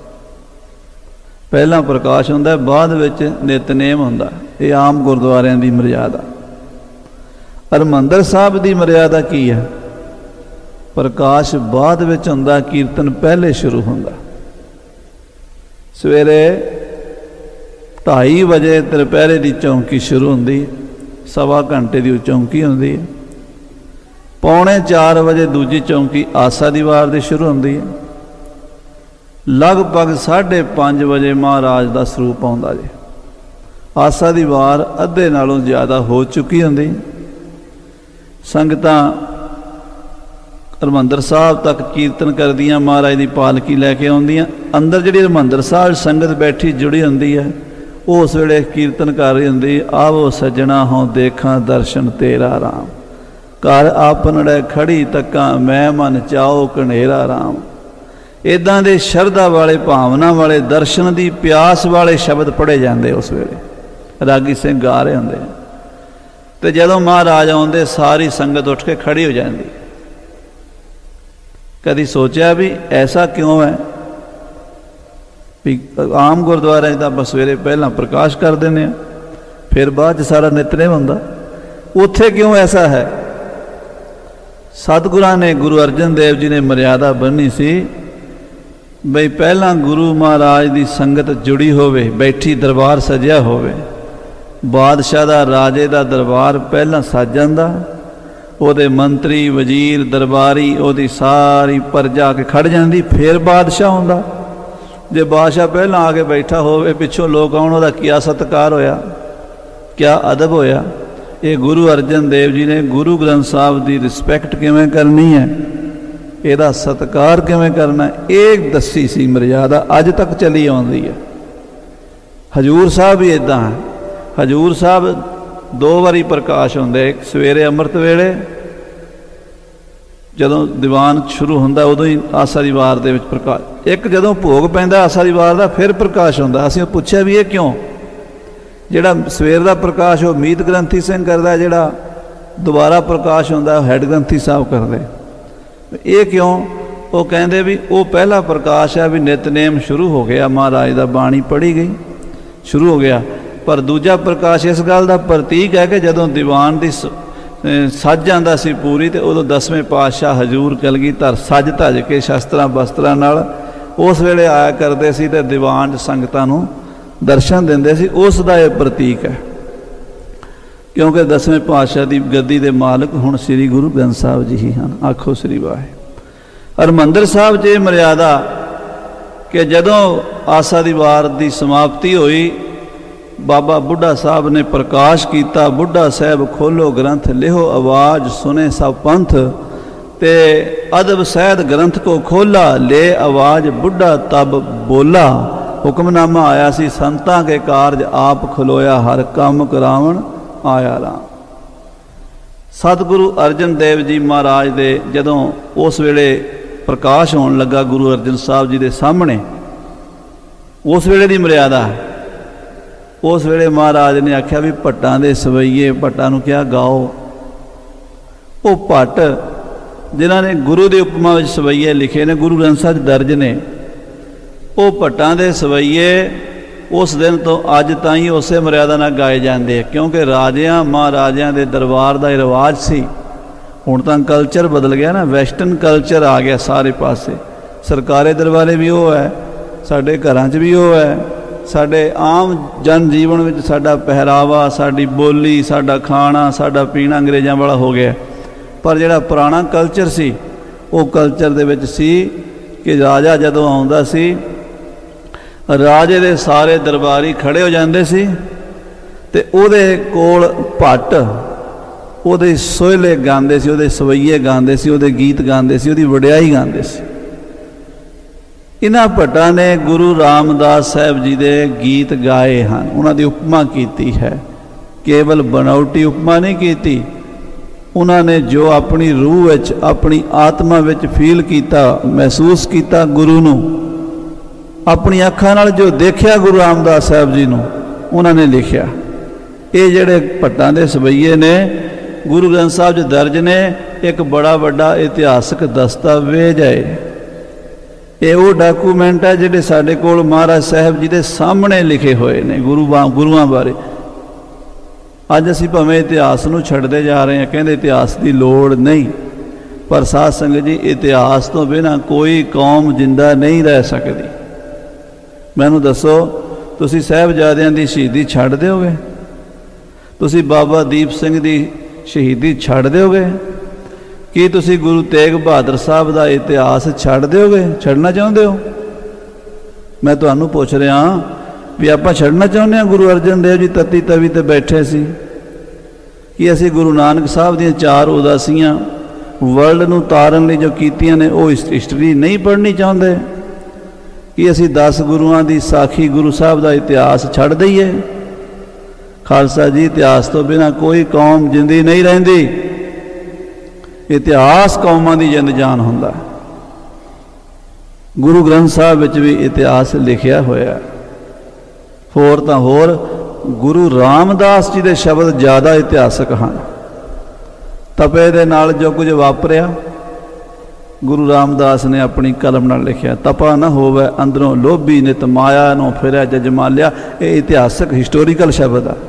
ਪਹਿਲਾਂ ਪ੍ਰਕਾਸ਼ ਹੁੰਦਾ, ਬਾਅਦ ਵਿੱਚ ਨਿਤਨੇਮ ਹੁੰਦਾ। ਇਹ ਆਮ ਗੁਰਦੁਆਰਿਆਂ ਦੀ ਮਰਿਆਦਾ। ਹਰਿਮੰਦਰ ਸਾਹਿਬ ਦੀ ਮਰਿਆਦਾ ਕੀ ਹੈ? ਪ੍ਰਕਾਸ਼ ਬਾਅਦ ਵਿੱਚ ਹੁੰਦਾ, ਕੀਰਤਨ ਪਹਿਲੇ ਸ਼ੁਰੂ ਹੁੰਦਾ। ਸਵੇਰੇ 2:30 ਵਜੇ ਦੁਪਹਿਰੇ ਦੀ ਚੌਂਕੀ ਸ਼ੁਰੂ ਹੁੰਦੀ, 1.25 ਘੰਟੇ ਦੀ ਚੌਂਕੀ ਹੁੰਦੀ ਹੈ। 3:45 ਵਜੇ ਦੂਜੀ ਚੌਂਕੀ ਆਸਾ ਦੀ ਵਾਰ ਦੀ ਸ਼ੁਰੂ ਹੁੰਦੀ ਹੈ। ਲਗਭਗ 5:30 ਵਜੇ ਮਹਾਰਾਜ ਦਾ ਸਰੂਪ ਆਉਂਦਾ ਜੀ। ਆਸਾ ਦੀ ਵਾਰ ਅੱਧੇ ਨਾਲੋਂ ਜ਼ਿਆਦਾ ਹੋ ਚੁੱਕੀ ਹੁੰਦੀ। ਸੰਗਤਾਂ ਹਰਿਮੰਦਰ ਸਾਹਿਬ ਤੱਕ ਕੀਰਤਨ ਕਰਦੀਆਂ, ਮਹਾਰਾਜ ਦੀ ਪਾਲਕੀ ਲੈ ਕੇ ਆਉਂਦੀਆਂ। ਅੰਦਰ ਜਿਹੜੀ ਹਰਿਮੰਦਰ ਸਾਹਿਬ ਸੰਗਤ ਬੈਠੀ ਜੁੜੀ ਹੁੰਦੀ ਹੈ, ਉਹ ਉਸ ਵੇਲੇ ਕੀਰਤਨ ਕਰ ਰਹੀ ਹੁੰਦੀ, ਆਵੋ ਸੱਜਣਾ ਹੋਂ ਦੇਖਾਂ ਦਰਸ਼ਨ ਤੇਰਾ ਰਾਮ, ਘਰ ਆਪਨੜੇ ਖੜੀ ਤੱਕਾਂ ਮੈਂ ਮਨ ਚਾਓ ਕਨੇਰਾ ਰਾਮ। ਇੱਦਾਂ ਦੇ ਸ਼ਰਧਾ ਵਾਲੇ, ਭਾਵਨਾ ਵਾਲੇ, ਦਰਸ਼ਨ ਦੀ ਪਿਆਸ ਵਾਲੇ ਸ਼ਬਦ ਪੜ੍ਹੇ ਜਾਂਦੇ। ਉਸ ਵੇਲੇ ਰਾਗੀ ਸਿੰਘ ਗਾ ਰਹੇ ਹੁੰਦੇ, ਤੇ ਜਦੋਂ ਮਹਾਰਾਜ ਆਉਂਦੇ ਸਾਰੀ ਸੰਗਤ ਉੱਠ ਕੇ ਖੜੀ ਹੋ ਜਾਂਦੀ। ਕਦੀ ਸੋਚਿਆ ਵੀ ਐਸਾ ਕਿਉਂ ਹੈ ਵੀ ਆਮ ਗੁਰਦੁਆਰਿਆਂ 'ਚ ਤਾਂ ਆਪਾਂ ਸਵੇਰੇ ਪਹਿਲਾਂ ਪ੍ਰਕਾਸ਼ ਕਰ ਦਿੰਦੇ ਹਾਂ, ਫਿਰ ਬਾਅਦ 'ਚ ਸਾਰਾ ਨਿਤਨੇਮ ਹੁੰਦਾ, ਉੱਥੇ ਕਿਉਂ ਐਸਾ ਹੈ? ਸਤਿਗੁਰਾਂ ਨੇ, ਗੁਰੂ ਅਰਜਨ ਦੇਵ ਜੀ ਨੇ ਮਰਿਆਦਾ ਬੰਨ੍ਹੀ ਸੀ ਬਈ ਪਹਿਲਾਂ ਗੁਰੂ ਮਹਾਰਾਜ ਦੀ ਸੰਗਤ ਜੁੜੀ ਹੋਵੇ, ਬੈਠੀ, ਦਰਬਾਰ ਸਜਿਆ ਹੋਵੇ। ਬਾਦਸ਼ਾਹ ਦਾ, ਰਾਜੇ ਦਾ ਦਰਬਾਰ ਪਹਿਲਾਂ ਸਜ ਜਾਂਦਾ, ਉਹਦੇ ਮੰਤਰੀ, ਵਜ਼ੀਰ, ਦਰਬਾਰੀ, ਉਹਦੀ ਸਾਰੀ ਪਰਜਾ ਆ ਕੇ ਖੜ ਜਾਂਦੀ, ਫਿਰ ਬਾਦਸ਼ਾਹ ਹੁੰਦਾ। ਜੇ ਬਾਦਸ਼ਾਹ ਪਹਿਲਾਂ ਆ ਕੇ ਬੈਠਾ ਹੋਵੇ, ਪਿੱਛੋਂ ਲੋਕ ਆਉਣ, ਉਹਦਾ ਕਿਆ ਸਤਿਕਾਰ ਹੋਇਆ, ਕਿਆ ਅਦਬ ਹੋਇਆ। ਇਹ ਗੁਰੂ ਅਰਜਨ ਦੇਵ ਜੀ ਨੇ ਗੁਰੂ ਗ੍ਰੰਥ ਸਾਹਿਬ ਦੀ ਰਿਸਪੈਕਟ ਕਿਵੇਂ ਕਰਨੀ ਹੈ, ਇਹਦਾ ਸਤਿਕਾਰ ਕਿਵੇਂ ਕਰਨਾ, ਇਹ ਦੱਸੀ ਸੀ ਮਰਿਆਦਾ, ਅੱਜ ਤੱਕ ਚੱਲੀ ਆਉਂਦੀ ਹੈ। ਹਜ਼ੂਰ ਸਾਹਿਬ ਵੀ ਇੱਦਾਂ ਹੈ। ਹਜ਼ੂਰ ਸਾਹਿਬ 2 ਵਾਰੀ ਪ੍ਰਕਾਸ਼ ਹੁੰਦੇ, ਇੱਕ ਸਵੇਰੇ ਅੰਮ੍ਰਿਤ ਵੇਲੇ ਜਦੋਂ ਦੀਵਾਨ ਸ਼ੁਰੂ ਹੁੰਦਾ, ਉਦੋਂ ਹੀ ਆਸਾ ਦੀ ਵਾਰ ਦੇ ਵਿੱਚ ਪ੍ਰਕਾਸ਼। ਇੱਕ ਜਦੋਂ ਭੋਗ ਪੈਂਦਾ ਆਸਾ ਦੀ ਵਾਰ ਦਾ, ਫਿਰ ਪ੍ਰਕਾਸ਼ ਹੁੰਦਾ। ਅਸੀਂ ਪੁੱਛਿਆ ਵੀ ਇਹ ਕਿਉਂ? ਜਿਹੜਾ ਸਵੇਰ ਦਾ ਪ੍ਰਕਾਸ਼ ਉਹ ਮੀਤ ਗ੍ਰੰਥੀ ਸਿੰਘ ਕਰਦਾ, ਜਿਹੜਾ ਦੁਬਾਰਾ ਪ੍ਰਕਾਸ਼ ਹੁੰਦਾ ਹੈਡ ਗ੍ਰੰਥੀ ਸਾਹਿਬ ਕਰਦੇ। ਇਹ ਕਿਉਂ? ਉਹ ਕਹਿੰਦੇ ਵੀ ਉਹ ਪਹਿਲਾ ਪ੍ਰਕਾਸ਼ ਹੈ ਵੀ ਨਿਤਨੇਮ ਸ਼ੁਰੂ ਹੋ ਗਿਆ, ਮਹਾਰਾਜ ਦਾ ਬਾਣੀ ਪੜ੍ਹੀ ਗਈ, ਸ਼ੁਰੂ ਹੋ ਗਿਆ। ਪਰ ਦੂਜਾ ਪ੍ਰਕਾਸ਼ ਇਸ ਗੱਲ ਦਾ ਪ੍ਰਤੀਕ ਹੈ ਕਿ ਜਦੋਂ ਦੀਵਾਨ ਦੀ ਸੱਜ ਜਾਂਦਾ ਸੀ ਪੂਰੀ, ਤੇ ਉਦੋਂ 10ਵੇਂ ਪਾਤਸ਼ਾਹ ਹਜ਼ੂਰ ਕਲਗੀਧਰ ਸੱਜ ਧੱਜ ਕੇ ਸ਼ਸਤਰਾਂ ਬਸਤਰਾਂ ਨਾਲ ਉਸ ਵੇਲੇ ਆਇਆ ਕਰਦੇ ਸੀ ਤੇ ਦੀਵਾਨ 'ਚ ਸੰਗਤਾਂ ਨੂੰ ਦਰਸ਼ਨ ਦਿੰਦੇ ਸੀ। ਉਸ ਦਾ ਇਹ ਪ੍ਰਤੀਕ ਹੈ, ਕਿਉਂਕਿ 10ਵੇਂ ਪਾਤਸ਼ਾਹ ਦੀ ਗੱਦੀ ਦੇ ਮਾਲਕ ਹੁਣ ਸ੍ਰੀ ਗੁਰੂ ਗ੍ਰੰਥ ਸਾਹਿਬ ਜੀ ਹੀ ਹਨ। ਆਖੋ ਸ੍ਰੀ ਵਾਹਿਗੁਰੂ। ਹਰਿਮੰਦਰ ਸਾਹਿਬ 'ਚ ਇਹ ਮਰਿਆਦਾ ਕਿ ਜਦੋਂ ਆਸਾ ਦੀ ਵਾਰ ਦੀ ਸਮਾਪਤੀ ਹੋਈ, बाबा बुढ़ा साहब ने प्रकाश किया, बुढ़ा साहब खोलो ग्रंथ लिहो आवाज़ सुने सब पंथ, ते अदब सैद ग्रंथ को खोला ले आवाज़ बुढ़ा तब बोला। हुक्मनामा आया सी संतां के कारज आप खलोया, हर काम करावण आया राम। सतगुरु अर्जन देव जी महाराज दे जदों उस वेले प्रकाश होने लगा गुरु अर्जन साहब जी दे सामने, उस वेले दी मर्यादा है। उस वेले महाराज ने आख्या भी भट्टां दे सवैये, भट्टां नूं क्या गाओ। वो भट्ट जिन्हां ने गुरु की उपमा विच सवैये लिखे ने, गुरु ग्रंथ साहिब दर्ज ने, वो भट्टां दे सवैये उस दिन तो अज ताईं उस मर्यादा नाल गाए जाते हैं, क्योंकि राजियां महाराजियां दे दरबार का रिवाज सी। हुण तां कल्चर बदल गया ना, वैसटर्न कल्चर आ गया सारे पासे। सरकारी दरबारे भी वो है, साडे घरां 'च भी वो है, साडे आम जन जीवन में साडा पहरावा, साडी बोली, साडा खाना, साडा पीना अंग्रेज़ां वाला हो गया। पर जिहड़ा पुराना कल्चर सी, वो कल्चर दे विच सी कि राजा जदों आउंदा सी, राजे दे सारे दरबारी खड़े हो जांदे सी ते उहदे कोल भट्ट उहदे सोहले गांदे सी, उहदे सवैये गांदे सी, उहदे गीत गांदे सी, उहदी वडियाई गांदे सी। इन्हां भट्टां ने गुरु रामदास साहब जी दे गीत गाए हैं, उन्हां दी उपमा कीती है, केवल बनावटी उपमा नहीं कीती। उन्होंने जो अपनी रूह विच, अपनी आत्मा विच फील किया, महसूस किया गुरु नूं, अपनी अखां नाल जो देखिया गुरु रामदास साहब जी नूं, उन्होंने लिखिया। ये जिहड़े भट्टां दे सवैये ने गुरु ग्रंथ साहिब च दर्ज ने, एक बड़ा वड्डा इतिहासक दस्तावेज है। ये वो डॉकूमेंट है जिहड़े साडे कोल महाराज साहब जी दे सामने लिखे हुए ने गुरुआं बारे। अज असीं भावें इतिहास नूं छड्डदे जा रहे हैं, कहंदे इतिहास की लोड़ नहीं, पर साध संगत जी इतिहास तो बिना कोई कौम जिंदा नहीं रह सकती। मैनूं दसो, तुसीं साहिबजादियां दी शहीदी छड्ड दिओगे? तुसीं बाबा दीप सिंह दी शहीदी छड्ड दिओगे? कि तुसी गुरु तेग बहादुर साहब का इतिहास छड्ड दिओगे? छड्डना चाहुंदे हो? मैं तुहानूं पुछ रहा भी आपां छड्डना चाहुंदे हां? गुरु अर्जन देव जी तत्ती तवी ते बैठे सी कि असीं गुरु नानक साहब दीयां 4 उदासियां वर्ल्ड नूं तारन लई जो कीतियां ने वो हिस्टरी नहीं पढ़नी चाहुंदे? कि असीं 10 गुरुआं दी साखी गुरु साहब का इतिहास छड्ड दईए? खालसा जी, इतिहास तो बिना कोई कौम जिंदी नहीं रहिंदी। इतिहास कौमां दी जिंद जान हुंदा। गुरु ग्रंथ साहिब विच भी इतिहास लिखिया होया। होर तां होर गुरु रामदास जी दे शब्द ज़्यादा इतिहासक हैं। तपे दे नाल जो कुछ वापरिया गुरु रामदास ने अपनी कलम नाल लिखिया। तपा न होवे अंदरों लोभी, नित माया नूं फिरै जजमालिया। ये इतिहासक हिस्टोरीकल शब्द है।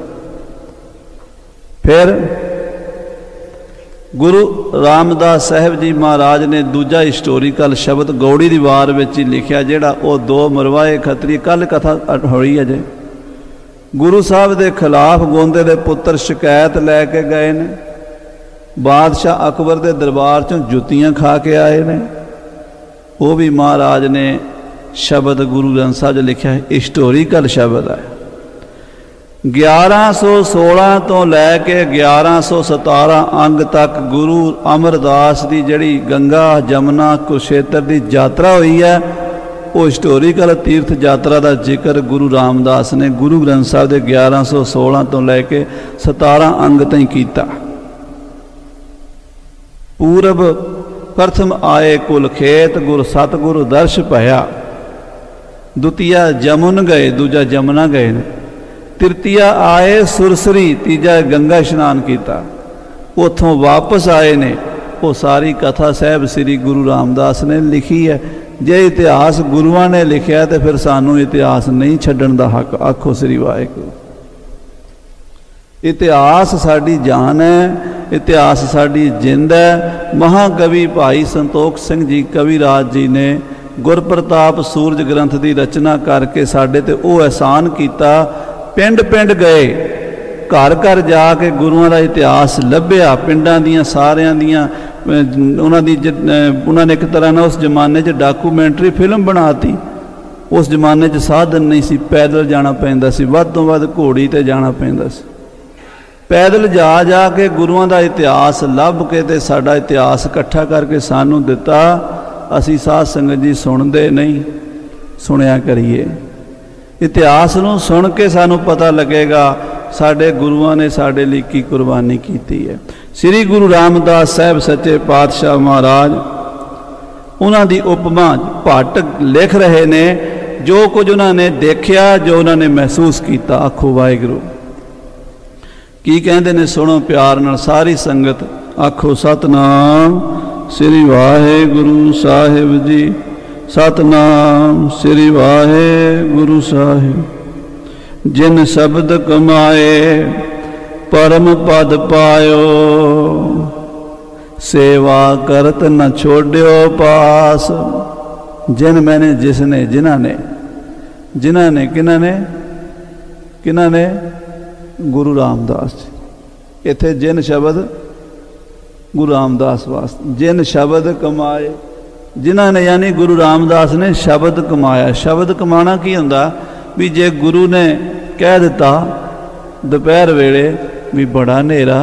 फिर गुरु रामदास साहब जी महाराज ने दूजा हिस्टोरीकल शब्द गौड़ी दी वार विच ही लिखिया, जिहड़ा वो 2 मरवाए खतरी। कल कथा होई है जे गुरु साहब के खिलाफ गोंदे दे पुत्र शिकायत लैके गए ने, बादशाह अकबर के दरबार चों जुत्तियां खा के आए ने। वो भी महाराज ने शब्द गुरु ग्रंथ साहिब लिखा है, हिस्टोरीकल शब्द है। 1116 तो लैके 1117 अंग तक गुरु अमरदास की जिहड़ी गंगा जमुना कुरुक्षेत्र की यात्रा हुई है, वो हिस्टोरीकल तीर्थ यात्रा का जिक्र गुरु रामदास ने गुरु ग्रंथ साहिब के 1116 तो लैके 17 अंग तक किया। पूरब प्रथम आए कुल खेत, गुरु सतगुरु दर्श भया। द्वितीया जमुन गए, दूजा जमुना गए ने। तृतीया आए सुरसरी, तीजा गंगा इशनान किया। उतों वापस आए ने। वो सारी कथा साहब श्री गुरु रामदास ने लिखी है। जे इतिहास गुरुआं ने लिखिया तो फिर सानू इतिहास नहीं छड्डण दा हक। आखो श्री वाहिगुरू। इतिहास साडी जान है, इतिहास साडी जिंद है। महाकवि भाई संतोख सिंह जी कविराज जी ने गुरप्रताप सूरज ग्रंथ की रचना करके साडे ते वो एहसान किया। पिंड पिंड गए, घर घर जाके गुरुआं का इतिहास लभ्या। पिंडां दियां सारियां दियां उन्होंने एक तरह ना उस जमाने च डॉकूमेंटरी फिल्म बनाती। उस जमाने च साधन नहीं सी, पैदल जाना पैंदा सी, वध तो वध घोड़ी ते जाना पैंदा सी। पैदल जा जा के गुरुआं दा इतिहास लभ के ते साडा इतिहास इकट्ठा करके सानू दिता। असी साध संगत जी सुनते नहीं, सुनिया करिए। इतिहास नूं सुन के सानू पता लगेगा साडे गुरुआं ने साडे लई की कुर्बानी कीती है। श्री गुरु रामदास साहब सच्चे पातशाह महाराज उन्हां दी उपमा भट्ट लिख रहे ने, जो कुछ उन्होंने देखा, जो उन्होंने महसूस किया। आखो वाहिगुरू की कहते ने, सुनो प्यार नाल सारी संगत। आखो सतनाम श्री वाहिगुरू साहिब जी, सतनाम श्री वाहिगुरू साहिब। जिन शब्द कमाए परम पद पायो, सेवा करत न छोड़ो पास। जिन मैंने जिसने जिन्होंने किन्हां ने गुरु रामदास जी। इत्थे जिन शब्द गुरु रामदास वास्ते, जिन शब्द कमाए, जिन्होंने यानी गुरु रामदास ने शब्द कमाया। शब्द कमाना की हुंदा भी जे गुरु ने कह दिता दोपहर वेले भी बड़ा नेरा,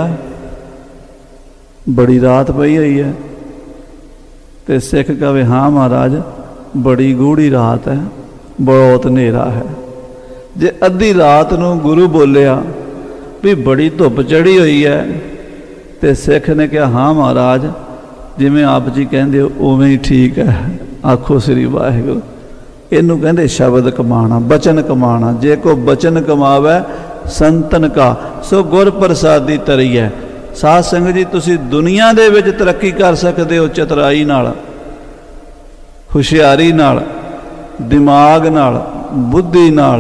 बड़ी रात पई हुई है, तो सिख कहे हाँ महाराज बड़ी गूढ़ी रात है, बहुत नेरा है। जे अद्धी रात नूं गुरु बोलिया भी बड़ी धुप चढ़ी हुई है, तो सिख ने कहा हाँ महाराज जिमें आप जी कहते हो उवें ही ठीक है। आखो श्री वाहिगुरू। इनू कहते शब्द कमाना, बचन कमाना। जे को बचन कमावे संतन का, सो गुर प्रसादी तरी है। साध संगत जी तुसी दुनिया दे विच तरक्की कर सकते हो चतुराई नाल, हुशियारी नाल, दिमाग नाल, बुद्धि नाल।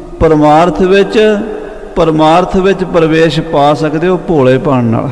परमार्थ विच प्रवेश पा सकते हो भोलेपन नाल।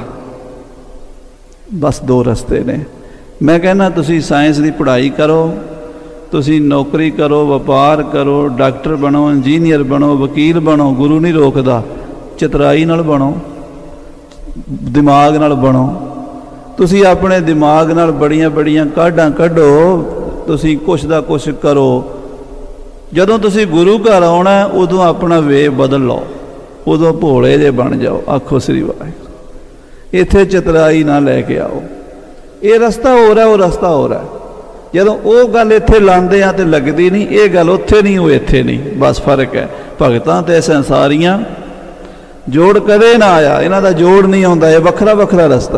बस दो रस्ते ने। मैं कहना तुसी साइंस की पढ़ाई करो, तुसी नौकरी करो, व्यापार करो, डॉक्टर बनो, इंजीनियर बनो, वकील बनो, गुरु नहीं रोकदा। चतुराई नाल बनो, दिमाग नाल बनो। तुसी अपने दिमाग नाल बड़ियां बड़ियां काढां कढो, तुसी कुछ दा कुछ करो। जदों तुसी गुरु घर आउणा उदों अपना वे बदल लो, उदों भोले जे बन जाओ। आखो श्री वाहिगुरू। इत्थे चतुराई ना लैके आओ। ये रस्ता हो रहा, वो रस्ता हो रहा। जदों वो गल इत्थे लांदे आ ते लगदी नहीं, ये गल उत्थे नहीं, वो इत्थे नहीं। बस फर्क है। भगतां ते संसारियां जोड़ कदे ना आया, इन्हां दा जोड़ नहीं आउंदा। ये वखरा वखरा रस्ता।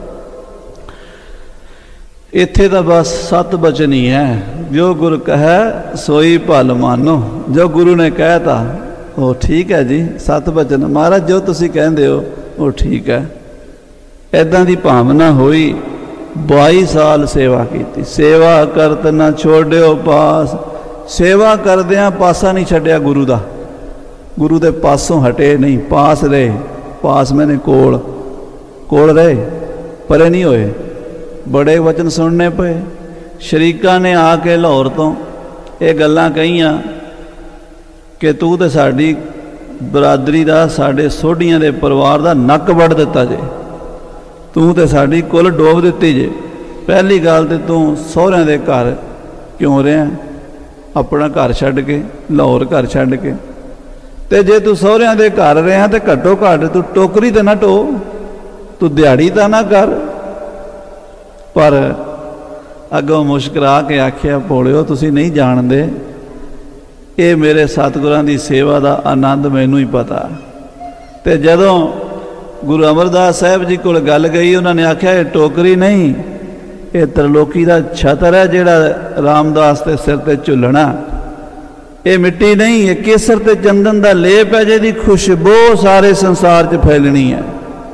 इत्थे तो बस सत बचन ही है। जो गुरु कहे सोई भल मानो। जो गुरु ने कहता वो ठीक है जी, सत बचन महाराज जो तुसी कहंदे हो वो ठीक है। ऐदां दी भावना हुई। 22 साल सेवा की। सेवा करत न छोड़ियो पास। सेवा करदियां पासा नहीं छड्डिया गुरु दा। गुरु दे पासों हटे नहीं, पास रहे। पास मैंने कोल रहे, परे नहीं होए। बड़े वचन सुनने पे। शरीका ने आके लाहौर तो ये गल्लां कहियां कि तू तो साडी बरादरी का, साडे सोढियां दे परिवार का नक वड़ दिता जे, तू तो साडी कुल डोब दिती जे। पहली गल तो तू सहुरिਆਂ दे घर क्यों रहा, अपना घर छड्ड के, लाहौर घर छड्ड के। ते जे तू सहुरिਆਂ दे घर रहा तो घट्टो घट्ट तू टोकरी तो ना ढो, तू दिहाड़ी तो ना कर। पर अगों मुस्करा के आखिया भोलिओ तुसी नहीं जानते, ये मेरे सतगुरां दी सेवा का आनंद मैनू ही पता। तो जदों गुरु अमरदास साहब जी को गल गई, उन्होंने आख्या ये टोकरी नहीं, ये त्रिलोकी का छतर है जिहड़ा रामदास के सिर ते झुलना। ये मिट्टी नहीं, ये केसर ते चंदन का लेप है जिहदी खुशबू सारे संसार च फैलनी है।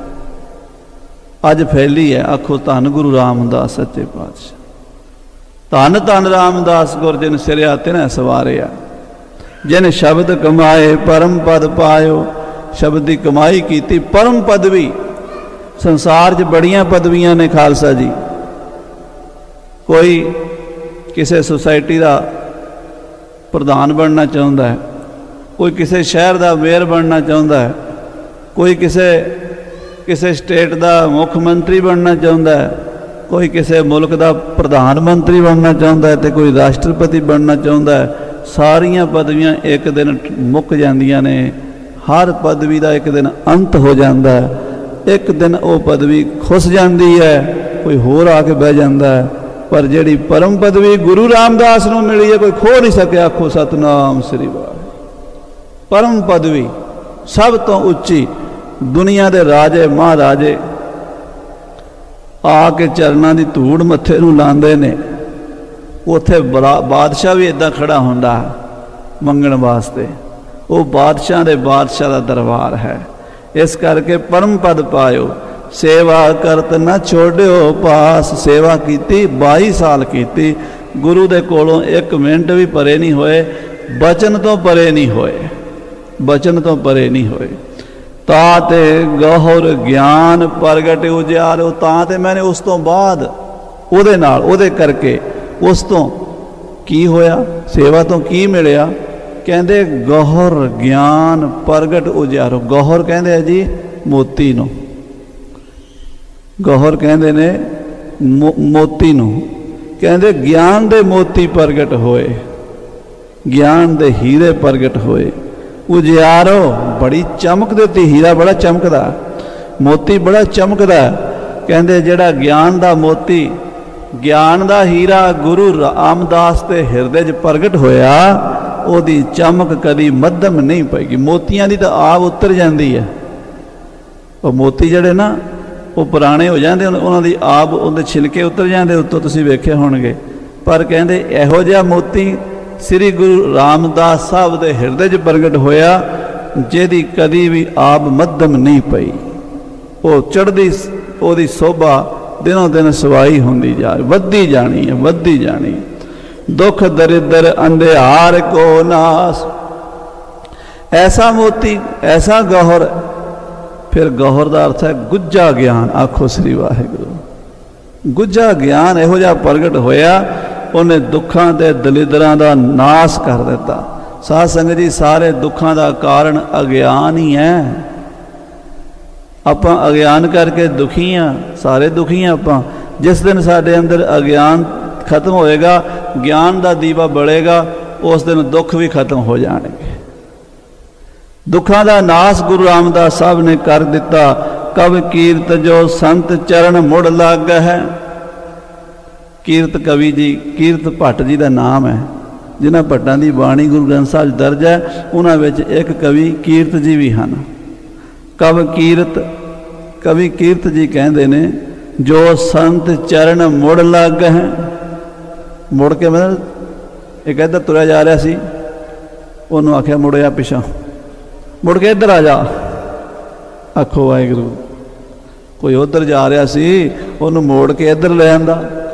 अज फैली है। आखो धन गुरु रामदास सच्चे पातशाह। धन धन रामदास गुर जिन सिरिया तिन्हें सवारिया। जिन शब्द कमाए परम पद पायो। शब्द की कमाई की। परम पदवी संसार च बड़ियां पदवियां ने खालसा जी। कोई किसी सोसाइटी का प्रधान बनना चाहता है, कोई किसी शहर का मेयर बनना चाहता है, कोई किसी स्टेट का मुख मंत्री बनना चाहता है, कोई किसी मुल्क का प्रधानमंत्री बनना चाहता है, तो कोई राष्ट्रपति बनना चाहता है। ਸਾਰੀਆਂ ਪਦਵੀਆਂ ਇੱਕ ਦਿਨ ਮੁੱਕ ਜਾਂਦੀਆਂ ਨੇ। हर पदवी का एक दिन अंत हो जाता है, एक दिन वो पदवी खुस जाती है, कोई होर आके बह जाता है। पर जिहड़ी परम पदवी गुरु रामदास नूं मिली है कोई खो नहीं सके। आखो सतनाम श्री वाहिगुरू। परम पदवी सब तो उच्ची, दुनिया के राजे महाराजे आके चरणों की धूड़ मत्थे नूं लांदे ने। उत्थे बादशाह भी इदां खड़ा हुंदा मंगण वास्ते। वो बादशाह दे बादशाह दा दरबार है। इस करके परम पद पायो, सेवा करत न छोड़ियो पास। सेवा की 22 साल की, गुरु दे कोलों एक मिनट भी परे नहीं होए, बचन तो परे नहीं होए, बचन तो परे नहीं होए। ताते गौर ज्ञान प्रगट उजियारो। ताते मैंने उस तो बाद उहदे नाल उहदे करके उस तो की होया, सेवा तो की मिलिया। कहते गौहर ज्ञान प्रगट उजियारो। गौहर कहते हैं जी मोती नूं, गौहर कहते ने मोती नूं। कहते ज्ञान दे मोती प्रगट होए, ज्ञान दे हीरे प्रगट होए। उजियारो बड़ी चमक देती, हीरा बड़ा चमकदा, मोती बड़ा चमकदा। कहते जिहड़ा ज्ञान दा मोती, ज्ञान दा हीरा गुरु रामदास दे हिरदे च प्रगट होया, ਉਹਦੀ चमक कदी मध्यम नहीं पेगी। मोतियां दी तो आब उतर जाती है। वो मोती जड़े ना वो पुराने हो जाते, उन्हों की आब उनके छिलके उतर जाते उत्तों, तुसीं वेखे होणगे। पर कहते इहो जिहा मोती श्री गुरु रामदास साहब के हिरदे च प्रगट होया, जिहदी कदी भी आब मध्यम नहीं पई। वो चढ़दी ਉਹਦੀ शोभा दिनों दिन सवाई होंदी जा, वधदी जानी है, वधदी जानी। दुख दरिद्र अंधेहार को नास। ऐसा मोती, ऐसा गौहर। फिर गौहर का अर्थ है गुज्जा ज्ञान। आखो श्री वाहिगुरू। गुज्जा ज्ञान इहो जिहा प्रगट होया, उन्हें दुखों के दलिद्रां का नाश कर दिता। साध संगत जी, सारे दुखों का कारण अज्ञान ही है। आपां अज्ञान करके दुखी हाँ, सारे दुखी हाँ आपां। जिस दिन साडे अंदर अज्ञान खत्म होएगा, ज्ञान का दीवा बलेगा, उस दिन दुख भी खत्म हो जाएंगे। दुखों का नाश गुरु रामदास साहब ने कर दिता। कव कीर्त जो संत चरण मुड़ लग है। कीर्त कवि जी, कीर्त भट्ट जी का नाम है, जिन्हां भट्टां दी बाणी गुरु ग्रंथ साहिब दर्ज है। उन्हां विच एक कवि कीर्त जी भी हैं। कव कीर्त, कवि कीर्त जी कहते ने, जो संत चरण मुड़ लग है। मुड़ के मतलब एक इधर तुरया जा रहा सी, उन्होंने आख्या मुड़िया पिछा, मुड़ के इधर आ जा। आखो वाहिगुरू। कोई उधर जा रहा सी, उन्होंने मोड़ के इधर ले आंदा।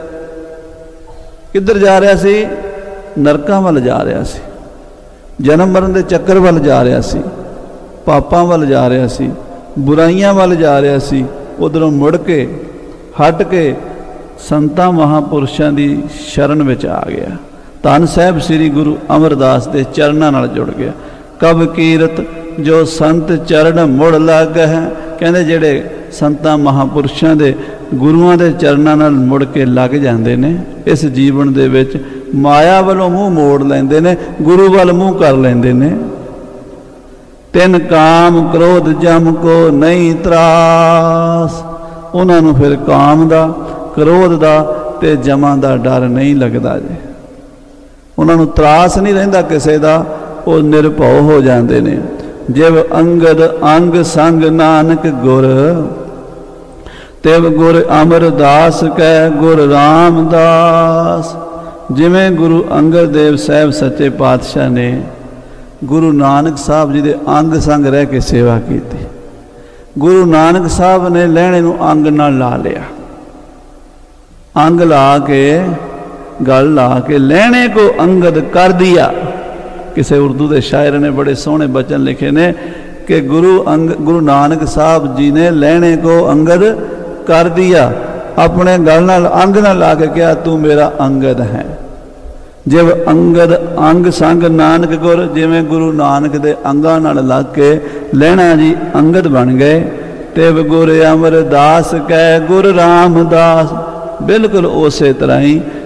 किधर जा रहा सी? नरकां वल जा रहा सी, जन्म मरण के चक्कर वल जा रहा सी, पापां वल जा रहा सी, बुराइयां वल जा रहा सी। उधरों मुड़ के हट के संतां महापुरुषों की शरण में आ गया। धन साहब श्री गुरु अमरदास के चरणों नाल जुड़ गया। कब कीरत जो संत चरण मुड़ लग है। कहते जिहड़े संतां महापुरुषों के गुरुआं के चरणों नाल मुड़ के लग जाते हैं, इस जीवन दे विच माया वालों मूँह मोड़ लेंदे ने, गुरु वाल मूँह कर लेंदे ने। तिन काम क्रोध जम को नहीं त्रास। उन्होंने फिर काम का, क्रोध का ते जमा का डर नहीं लगता जे। उन्होंने त्रास नहीं रहिंदा किसी का, वो निरभव हो जाते हैं। जिव अंगद अंग संग नानक गुर, तिव गुर अमरदास कै गुर रामदास। जिमें गुरु अंगद देव साहब सच्चे पातशाह ने गुरु नानक साहब जी के अंग संग रह के सेवा की। गुरु नानक साहब ने लहणे नूं अंग नाल ला लिया, अंग ला के गल ला के लहणे को अंगद कर दिया। किसी उर्दू के शायर ने बड़े सोहने बचन लिखे ने कि गुरु नानक साहब जी ने लहणे को अंगद कर दिया। अपने गल नाल अंग नाल ला के कहा, तू मेरा अंगद है। जिव अंगद अंग संग नानक गुर। जिमें गुरु नानक दे अंगां नाल लग के लहणा जी अंगद बन गए। तिव गुर अमरदास कै गुर रामदास। बिल्कुल उस तरह ही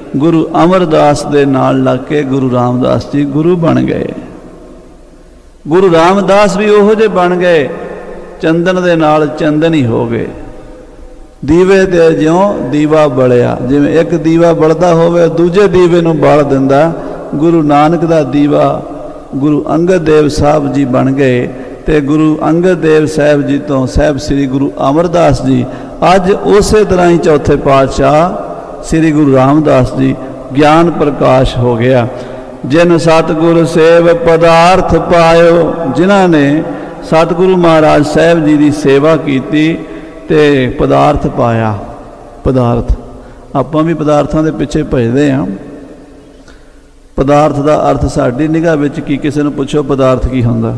गुरु अमरदास दे नाल लग के गुरु रामदास जी गुरु बन गए। गुरु रामदास भी ओहो जे बन गए, चंदन दे नाल चंदन ही हो गए। दीवे ते ज्यों दीवा बलिया, जिवें एक दीवा बलदा होवे दूजे दीवे नूं बाल दिंदा, गुरु नानक दा दीवा गुरु अंगद देव साहब जी बन गए। ते गुरु अंगद देव साहब जी तो साहब श्री गुरु अमरदास जी अज उस तरह ही चौथे पातशाह श्री गुरु रामदास जी ज्ञान प्रकाश हो गया। जिन सतगुर सेव पदार्थ पायो, जिन्हां ने सतगुरु महाराज साहब जी की सेवा की ते पदार्थ पाया। पदार्थ आपां भी पदार्थां दे पिछे भजदे हां। पदार्थ का अर्थ साडी निगाह विच की, किसी नूं पुछो पदार्थ की हुंदा,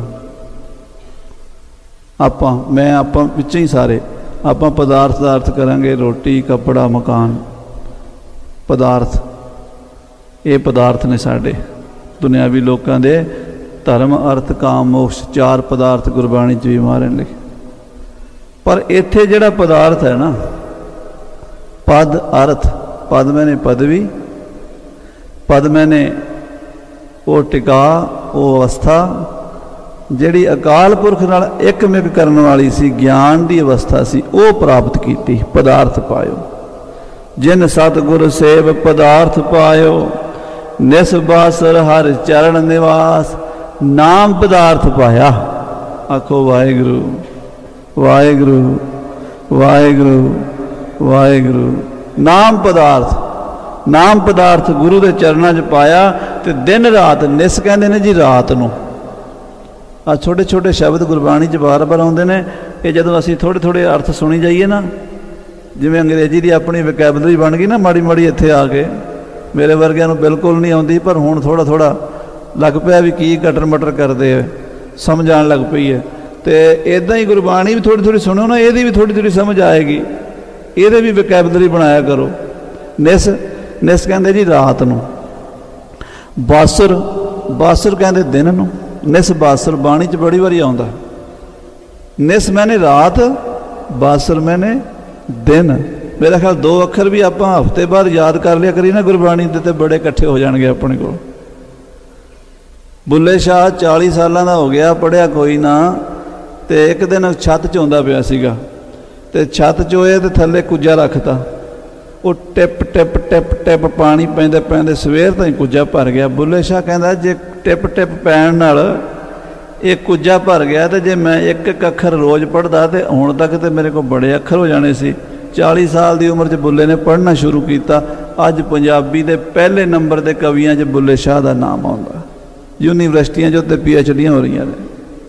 आपां विच ही सारे आपां पदार्थ का अर्थ करांगे रोटी कपड़ा मकान। पदार्थ ये पदार्थ ने साडे दुनियावी लोकां दे धर्म अर्थ काम मोक्ष चार पदार्थ गुरबाणी च भी महाराज लिखे। पर इत्थे जिहड़ा पदार्थ है ना, पद अर्थ, पद मैंने पदवी, पद मैंने वो टिका वो अवस्था जिहड़ी अकाल पुरख नाल एकमिक करन वाली सी, ज्ञान की अवस्था सी, वो प्राप्त की। पदार्थ पायो जिन सतगुर सेव पदार्थ पायो, निस बासर हर चरण निवास, नाम पदार्थ पाया। आखो वाहिगुरु वाहिगुरु वाहिगुरु वाहिगुरु। नाम पदार्थ, नाम पदार्थ गुरु के चरणों च पाया। तो दिन रात निस कहते ने जी रात नूं। आ छोटे छोटे शब्द गुरबाणी च बार बार आउंदे ने, ये जदों असीं थोड़े थोड़े अर्थ सुनी जाइए ना, जिवें अंग्रेजी की अपनी वैकेबलरी बन गई ना माड़ी माड़ी इत्थे आके, मेरे वर्गिਆਂ ਨੂੰ बिल्कुल नहीं आउंदी, पर हुण थोड़ा थोड़ा लग पिया भी की कटर मटर करते है, समझ आण लग पई है। तो इदां ही गुरबाणी भी थोड़ी थोड़ी सुनो ना, ये भी थोड़ी थोड़ी समझ आएगी, ये भी वैकेबलरी बनाया करो। निस निस कहते जी रात नूं, बासर बासर कहते दिन नूं, निस बासर बाणी च बड़ी बारी आउंदा। निस मैंने रात, बासर मैंने दिन। मेरा ख्याल दो अखर भी आप हफ्ते बाद याद कर लिया करी ना गुरबाणी दे, ते बड़े इकट्ठे हो जाएंगे अपने को। बुल्ले शाह 40 सालों का हो गया, पढ़िया कोई ना। तो एक दिन छत च आउंदा पिया सीगा, ते छत चोए तो थल्ले कुजा रखता, वो टिप टिप टिप टिप पानी पैंदे पैंदे सवेर ताईं कुजा भर गया। बुल्ले शाह कहता जे टिप टिप पैण नाल ये कुजा भर गया, तो जे मैं एक एक अखर रोज़ पढ़दा तो हुण तक तो मेरे को बड़े अखर हो जाने सी। 40 साल की उम्र च बुल्ले ने पढ़ना शुरू किया। अज पंजाबी के पहले नंबर के कवियां च बुल्ले शाह का नाम आउंदा। यूनीवर्सिटियां जो PhD हो रही ने।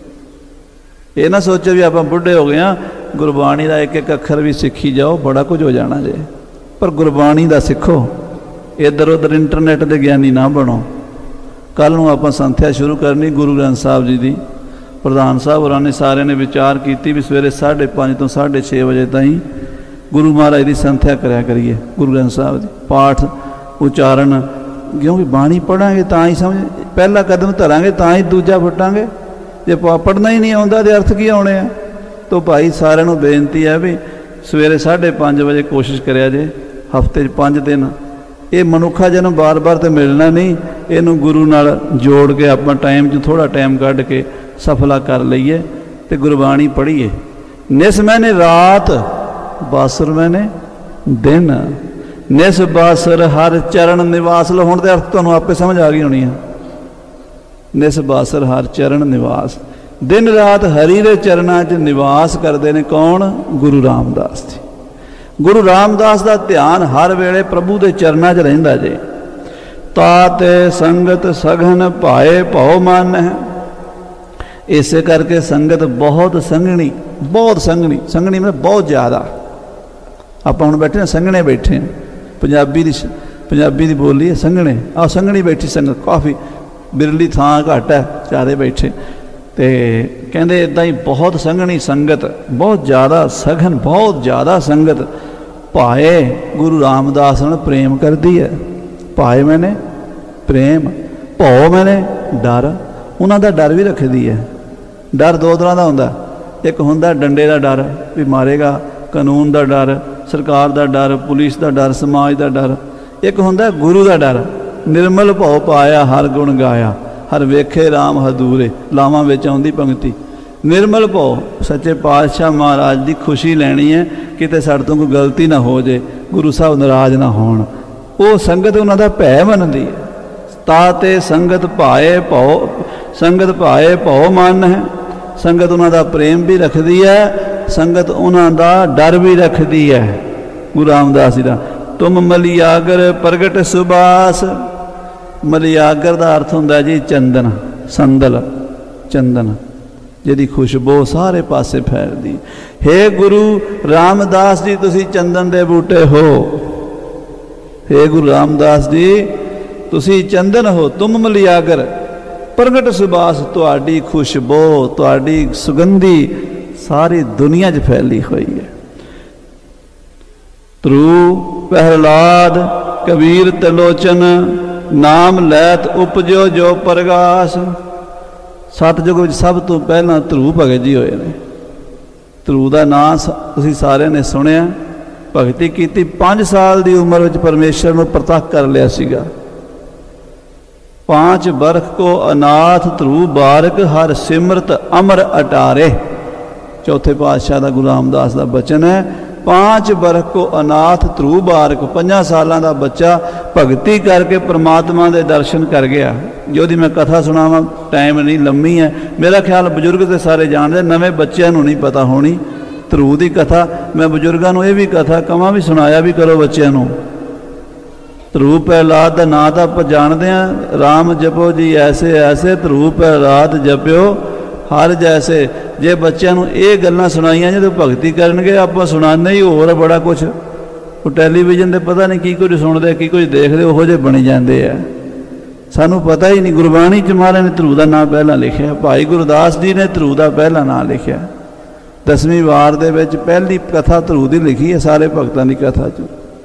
ये ना सोचो भी आप बुढ़े हो गए हाँ, गुरबाणी का एक एक अखर भी सीखी जाओ, बड़ा कुछ हो जाना जे। पर गुरबाणी का सिखो, इधर उधर इंटरनेट के ज्ञानी ना बनो। कल नूं आपां संथ्या शुरू करनी गुरु ग्रंथ साहब जी की। प्रधान साहब होरां ने सारे ने विचार की भी सवेरे 5:30 तो 6:30 बजे ताईं गुरु महाराज की संथ्या करया करिए। गुरु ग्रंथ साहब की पाठ उचारण, क्योंकि बाणी पढ़ांगे तो ही समझ, पहला कदम धरांगे तो ही दूजा फुटांगे। जे पढ़ना ही नहीं आउंदा तो अर्थ की आने आ। तो भाई सारिਆਂ ਨੂੰ बेनती है भी सवेरे 5:30 बजे कोशिश करिया जे, हफ्ते 5 दिन। ये मनुखा जन्म बार बार तो मिलना नहीं, इनू गुरु नाल जोड़ के अपना टाइम च थोड़ा टाइम कढ़ के सफला कर लईए तो गुरबाणी पढ़ीए। निस मैंने रात, बासर मैंने दिन, निस बासर हर चरण निवास। लो हुण ते अर्थ तुहानूं आपे समझ आ गई होनी है। निस बासर हर चरण निवास, दिन रात हरि दे चरणां च निवास करते ने कौन? गुरु रामदास जी। गुरु रामदास का ध्यान हर वेले प्रभु के चरणां च रहिंदा जे। ताते संगत सघन पाए भौ मन है। इस करके संगत बहुत संघनी, बहुत संघनी, संघनी मतलब बहुत ज़्यादा। आप हुण बैठे संघने बैठे हैं, पंजाबी दी बोली है संघने। आ संघनी बैठी संगत, काफ़ी बिरली थां घट है, सारे बैठे। तो कहते इदा ही बहुत संघनी संगत, बहुत ज़्यादा सघन, बहुत ज़्यादा संगत भाए गुरु रामदास नाल प्रेम करती है। भाए मैंने प्रेम, भौ मैंने डर, उन्हों का डर भी रखती है। डर दो तरह का होंदा, एक होंदा डंडे का डर भी मारेगा, कानून का डर, सरकार का डर, पुलिस का डर, समाज का डर। एक हुंदा गुरु का डर। निर्मल भाव पाया हर गुण गाया, हर वेखे राम हदूरे। लावां विच आउंदी पंक्ति। निर्मल भाव सच्चे पातशाह महाराज की खुशी लैनी है, किते साडे तों कोई गलती ना हो जाए, गुरु साहब नाराज ना होण। वो संगत उन्हां दा भै मनदी है। ताते संगत भाए भाओ, संगत भाए भाओ मन है। संगत उन्हां दा प्रेम भी रखदी है, संगत उन्हां दा डर भी रखदी है। गुरु रामदास जी दा तुम मलियागर प्रगट सुबास। मलियागर का अर्थ हुंदा जी चंदन, संदल, चंदन जिहदी खुशबू सारे पासे फैलदी। हे गुरु रामदास जी तुसी चंदन दे बूटे हो। हे गुरु रामदास जी तुसी चंदन हो। तुम मलियागर प्रगट सुबास, तुहाडी खुशबू तुहाडी सुगंधी सारी दुनिया च फैली हुई है। ध्रुव प्रहलाद कबीर त्रिलोचन, नाम लैत उपजो जो प्रगास। सतयुग में सब तो पहला ध्रुव भगत जी होए ने। ध्रुव का नाम तुसीं सारे ने सुनिया। भगती की 5 साल की उम्र में परमेश्वर में प्रतख कर लिया सीगा। 5 बरख को अनाथ ध्रुव बारक, हर सिमरत अमर अटारे। चौथे पातशाह का गुरु रामदास का बचन है। 5 बरख को अनाथ ध्रुव बारक, 5 साल का बच्चा भगती करके परमात्मा के दर्शन कर गया। जो दी मैं कथा सुनावा, टाइम नहीं लम्मी है। मेरा ख्याल बजुर्ग तो सारे जानते, नवे बच्चों नहीं पता होनी ध्रुव की कथा। मैं बजुर्गों को यह भी कथा कमां भी सुनाया भी करो बच्चों को। ध्रुव प्रहलाद का नाम तो आप जानते हैं। राम जपो जी ऐसे ऐसे, ध्रुव प्रहलाद जप्यो हर जैसे। जे बच्चों को ये गल्लां सुनाइयां जो भगती करनगे, आप सुनाने ही होर बड़ा कुछ। वो टैलीविजन पर पता नहीं की कुछ सुनते की कुछ देखते, उहो जे बनी जाते हैं। सानू पता ही नहीं। गुरबाणी च महाराज ने ध्रुव का नाम पहला लिखा। भाई गुरदास जी ने ध्रुव का पहला नाम लिखा। 10वीं वार दे विच पहली कथा ध्रुव की लिखी है सारे भगतां की कथा च।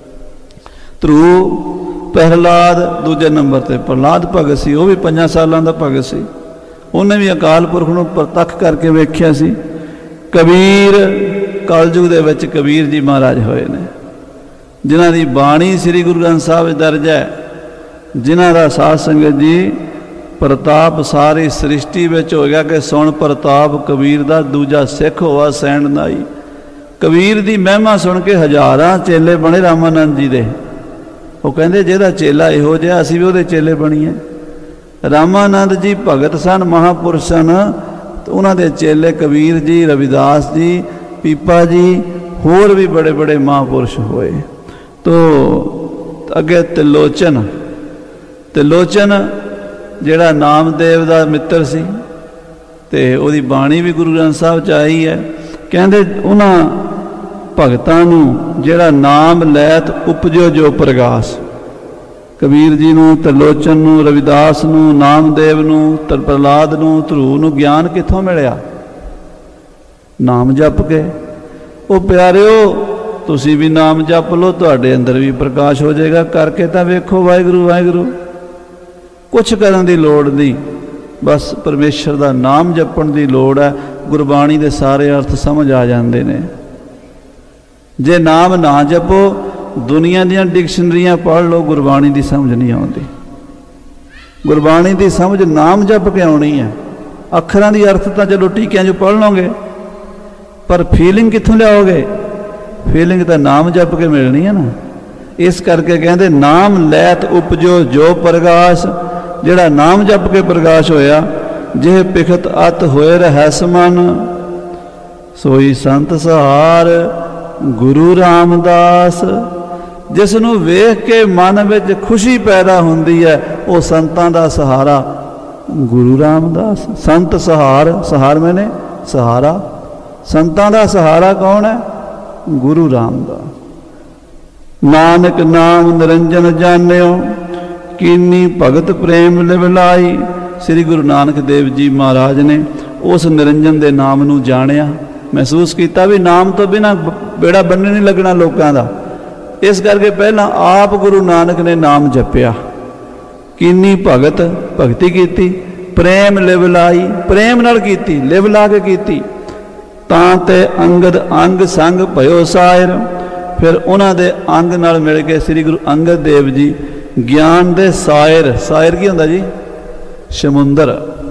ध्रुव प्रहलाद दूजे नंबर पर प्रहलाद भगत सी। वह भी 5 सालों का भगत सी। उन्हें भी अकाल पुरख नूं प्रतख करके वेख्या सी। कबीर कलयुग दे विच कबीर जी महाराज होए ने, जिन्हां दी बाणी श्री गुरु ग्रंथ साहिब दर्ज है, जिन्हां दा साध संगत जी प्रताप सारी सृष्टि विच हो गया कि सुन प्रताप कबीर दा, दूजा सिख होआ सैण नाई। कबीर दी महिमा सुन के हज़ारां चेले बने रामानंद जी दे। वो कहंदे जिहदा चेला इहो जिहा असीं भी उहदे चेले बणीए। रामानंद जी भगत सन, महापुरुष सन, तो उन्होंने चेले कबीर जी, रविदास जी, पीपा जी, होर भी बड़े बड़े महापुरुष होए। तो अगे त्रिलोचन, त्रिलोचन जिहड़ा नामदेव का मित्र सी, ते उहदी बाणी भी गुरु ग्रंथ साहिब च आई है। कहंदे उन्हां भगतां नूं जिहड़ा नाम लैत उपजो जो प्रगास। कबीर जी नूं, त्रिलोचन नूं, रविदास नूं, नामदेव नूं, प्रहलाद नूं, ध्रुव नूं ज्ञान कित्थों मिलिया? नाम जप के। वो प्यारिओ तुसीं भी नाम जप लो, तुहाडे अंदर भी प्रकाश हो जाएगा। करके तां वेखो वाहिगुरू वाहिगुरू। कुछ करन दी लोड़ नहीं, बस परमेश्वर का नाम जपण दी लोड़ है। गुरबाणी दे सारे अर्थ समझ आ जाते ने। जे नाम ना जपो, दुनिया दी डिक्शनरियां पढ़ लो, गुरबाणी की समझ नहीं आती। गुरबाणी की समझ नाम जप के आनी है। अखरां की अर्थ तो चलो टीकियां जो पढ़ लोगे, पर फीलिंग कित्थों लियाओगे? फीलिंग तो नाम जप के मिलनी है ना। इस करके कहते नाम लैत उपजो जो प्रकाश। जिहड़ा नाम जप के प्रकाश होया, जे पिखत अत होए रहस मन, सोई संत सहार गुरु रामदास। जिसनों वेख के मन में खुशी पैदा होती है, वो संतां दा सहारा गुरु रामदास। संत सहार, सहार मैंने सहारा। संतां दा सहारा कौन है? गुरु रामदास। नानक नाम निरंजन जान्यो, कीनी भगत प्रेम लिवलाई। श्री गुरु नानक देव जी महाराज ने उस निरंजन के नाम नूं जानिया, महसूस किया भी नाम तो बिना बेड़ा बन्ने नहीं लगना लोगों का। इस करके पहला आप गुरु नानक ने नाम जपिया, कीनी भगत भगती की, प्रेम लिवलाई प्रेम नाल कीती, लिव ला के कीती। तां ते अंगद अंग संग भयो सायर, फिर उन्हां दे अंग नाल मिल के श्री गुरु अंगद देव जी ज्ञान दे सायर, सायर की हुंदा जी? समुंदर।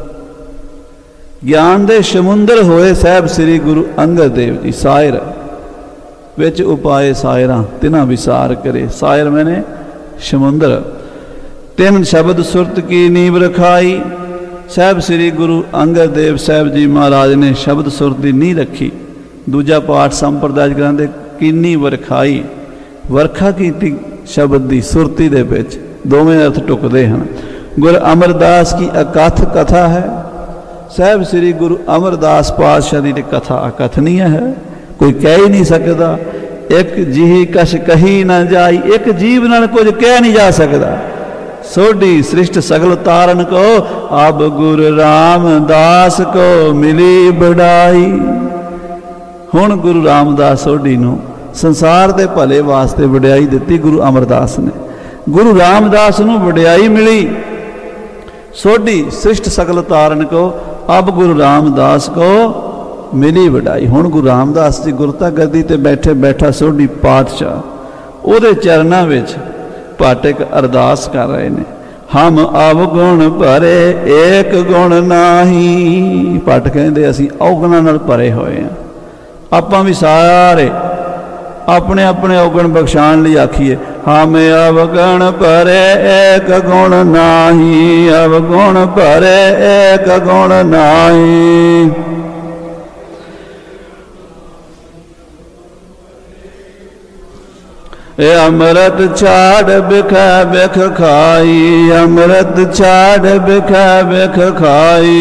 ज्ञान दे समुंदर होए साहब श्री गुरु अंगद देव जी। सायर विच उपाए सायरां तिन्हां विसार करे। सायर मैंने समुंदर। तिन शब्द सुरत की नीव रखाई। साहब श्री गुरु अंगद देव साहब जी महाराज ने शब्द सुरत की नींह रखी। दूजा पाठ संप्रदाय करांदे कीनी वरखाई, वरखा कीती शब्द की सुरती दे विच। दोवें अर्थ टुकदे हैं। गुरु अमरदास की अकथ कथा है। साहब श्री गुरु अमरदास पातशाह की कथा अकथनीय है, कोई कह ही नहीं सकता। एक जी कश कही ना जाई, एक जीव नाल कुछ कह नहीं जा सकता। सोडी सृष्ट सगल तारन को, अब गुरु रामदास को मिली बढ़ाई। हुण गुरु रामदास सोडी नूं संसार दे भले वास्ते वडियाई दिती गुरु अमरदास ने। गुरु रामदास नूं वडियाई मिली। सोडी सृष्ट सगल तारन को, अब गुरु रामदास को मिली वडाई। हुण गुरु रामदास जी गुरता गद्दी ते बैठे बैठा सोडी पातशाह उहदे चरनां विच पाठक अरदास कर रहे ने। हम अवगुण भरे एक गुण नाही। पाठ कहते असीं अवगुणां नाल भरे होए हैं। आपां भी सारे अपने अपने अवगुण बख्शाण लई आखीए, हम अवगुण भरे एक गुण नाही, अवगुण भरे एक गुण नाही। ए अमृत छाड़ बिख बिख खाई, अमृत छाड़ बिख बिख खाई।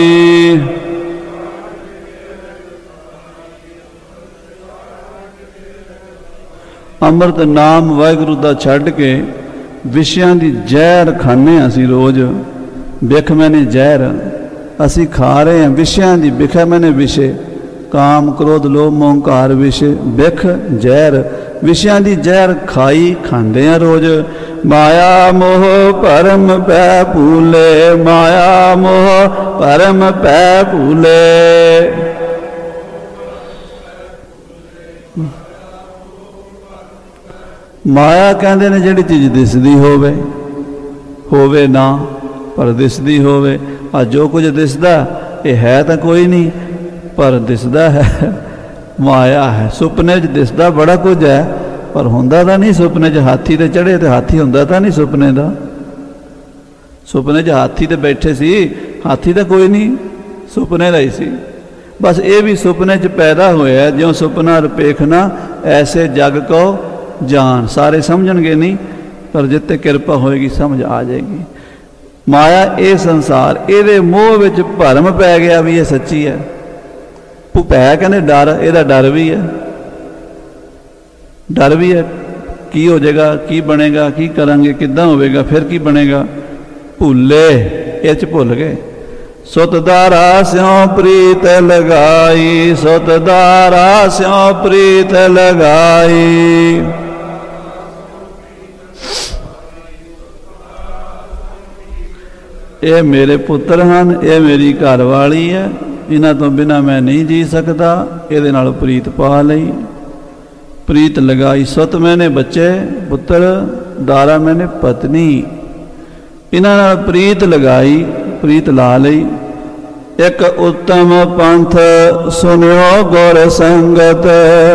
अमृत नाम वाहिगुरु दा छड्ड के विषयां दी जहर खाने असी रोज। बिख मैंने जहर असी खा रहे हैं, विषयां दी बिख मैंने विषय, काम क्रोध लोभ मोह अहंकार विषय, बिख जहर विषयां दी जहर खाई खांदे हैं रोज। माया मोह परम पै भूले, माया मोह परम पै भूले। माया कहते ने जिहड़ी चीज़ दिसदी होवे होवे ना, पर दिसदी होवे। आ जो कुछ दिसदा ये है तो कोई नहीं, पर दिसदा है माया है। सुपने च दिसदा बड़ा कुछ है, पर हुंदा तां नहीं। सुपने च हाथी ते चढ़े तो हाथी हुंदा तां नहीं सुपने दा। सुपने च हाथी ते बैठे सी, हाथी तो कोई नहीं, सुपने दा ही सी। बस ये भी सुपने च पैदा होया। ज्यों सुपना रपेखना ऐसे जग को जान। सारे समझणगे नहीं, पर जिते कृपा होएगी समझ आ जाएगी। माया ये संसार, ये मोह विच भरम पै गया भी ये सच्ची है। भै कहने डर, यदा डर भी है, डर भी है की हो जाएगा, की बनेगा, की करांगे, किदां होवेगा, फिर की बनेगा। भुले ये च भुल गए। सुतदारा स्यों प्रीत लगाई, सुतदारा स्यों प्रीत लगाई। ये मेरे पुत्र हैं, ये मेरी घरवाली है, इन्हां तो बिना मैं नहीं जी सकता। ये नाल प्रीत पा लई, प्रीत लगाई। सुत मैंने बच्चे पुत्र, दारा मैंने पत्नी, इन्हां नाल प्रीत लगाई, प्रीत ला लई। एक उत्तम पंथ सुनियो गुर संगत।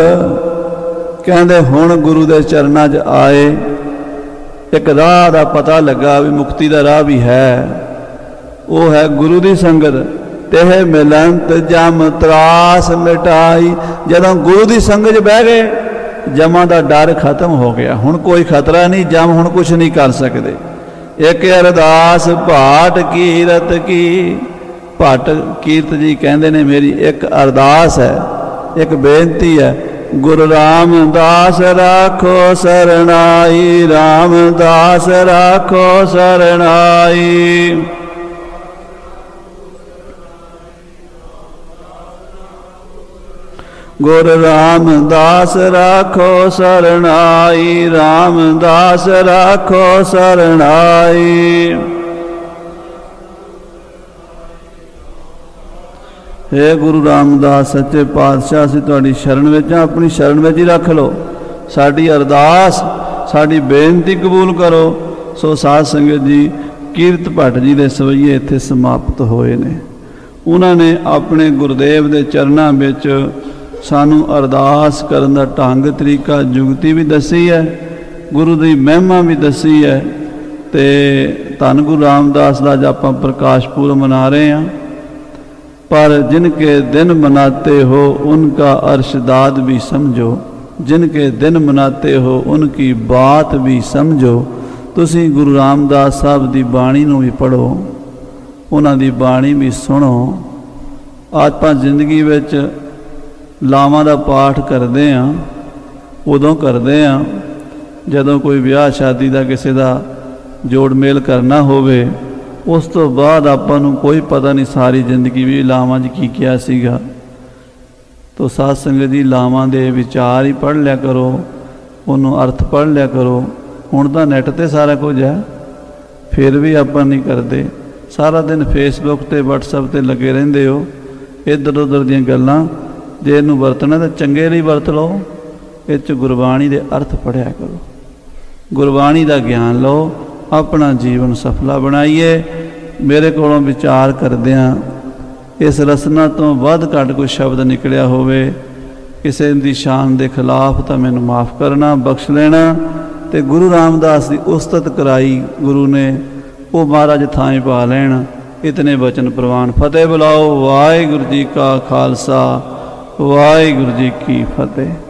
कहते हुण गुरु दे चरनां च आए, एक राह दा पता लगा भी मुक्ति दा राह भी है। वो है गुरु दी संगत। तेह मिलंत जम त्रास मिटाई। जदों गुरु दी संगत बह गए, जमा दा डर खत्म हो गया। हुण कोई खतरा नहीं, जम हुण कुछ नहीं कर सकते। एक अरदास भाट कीरत की। भाट कीरत जी कहते ने मेरी एक अरदास है, एक बेनती है। गुरु रामदास राखो सरनाई, रामदास राखो सरनाई। गुरु रामदास राखो सरनाई, रामदास राखो सरनाई। हे गुरु रामदास सच्चे पातशाह, असीं तुहाडी शरण विच हां, अपनी शरण विच ही रख लो। साड़ी अरदास साड़ी बेनती कबूल करो। सो साध संगत जी कीरत भट्ट जी के सवैये इत्थे समाप्त होए ने। उन्होंने अपने गुरुदेव के चरणों विच सानू अरदास करन दा ढंग तरीका जुगती भी दसी है, गुरु की महिमा भी दसी है। तो धन गुरु रामदास का अज आपां प्रकाश पुरब मना रहे हैं। पर जिनके दिन मनाते हो उनका अर्शदाद भी समझो, जिनके दिन मनाते हो उनकी बात भी समझो। तुसी गुरु रामदास साहब की बाणी नूं भी पढ़ो, उन्हां दी बाणी भी सुनो। आपां जिंदगी विच लावां दा पाठ करते हैं, उदों करते हैं जदों कोई विआह शादी का किसी का जोड़ मेल करना होवे। उस तो बाद आपां नूं कोई पता नहीं सारी जिंदगी भी लावां च की किया सीगा। तो साध संगत जी लावां दे विचार ही पढ़ लिया करो, उन्होंने अर्थ पढ़ लिया करो। हुण तां नैट ते सारा कुछ है, फिर भी आपां नहीं करते। सारा दिन फेसबुक ते वट्सएप ते लगे रहिंदे हो, इधर उधर दीयां गल्लां। जे इहनूं वरतना तो चंगे लई वरत लो। इह च गुरबाणी दे अर्थ पढ़िया करो, गुरबाणी का ज्ञान लो, अपना जीवन सफला बनाइए। मेरे कोलों विचार करदिआं इस रसना तो वध घट कोई शब्द निकलिया होवे किसी दी शान के खिलाफ तो मैनूं माफ़ करना, बख्श लेना। तो गुरु रामदास की उस्तत कराई गुरु ने, वो महाराज थां पा लैन। इतने वचन प्रवान। फतेह बुलाओ। वाहिगुरू जी का खालसा, वाहिगुरू जी की फतेह।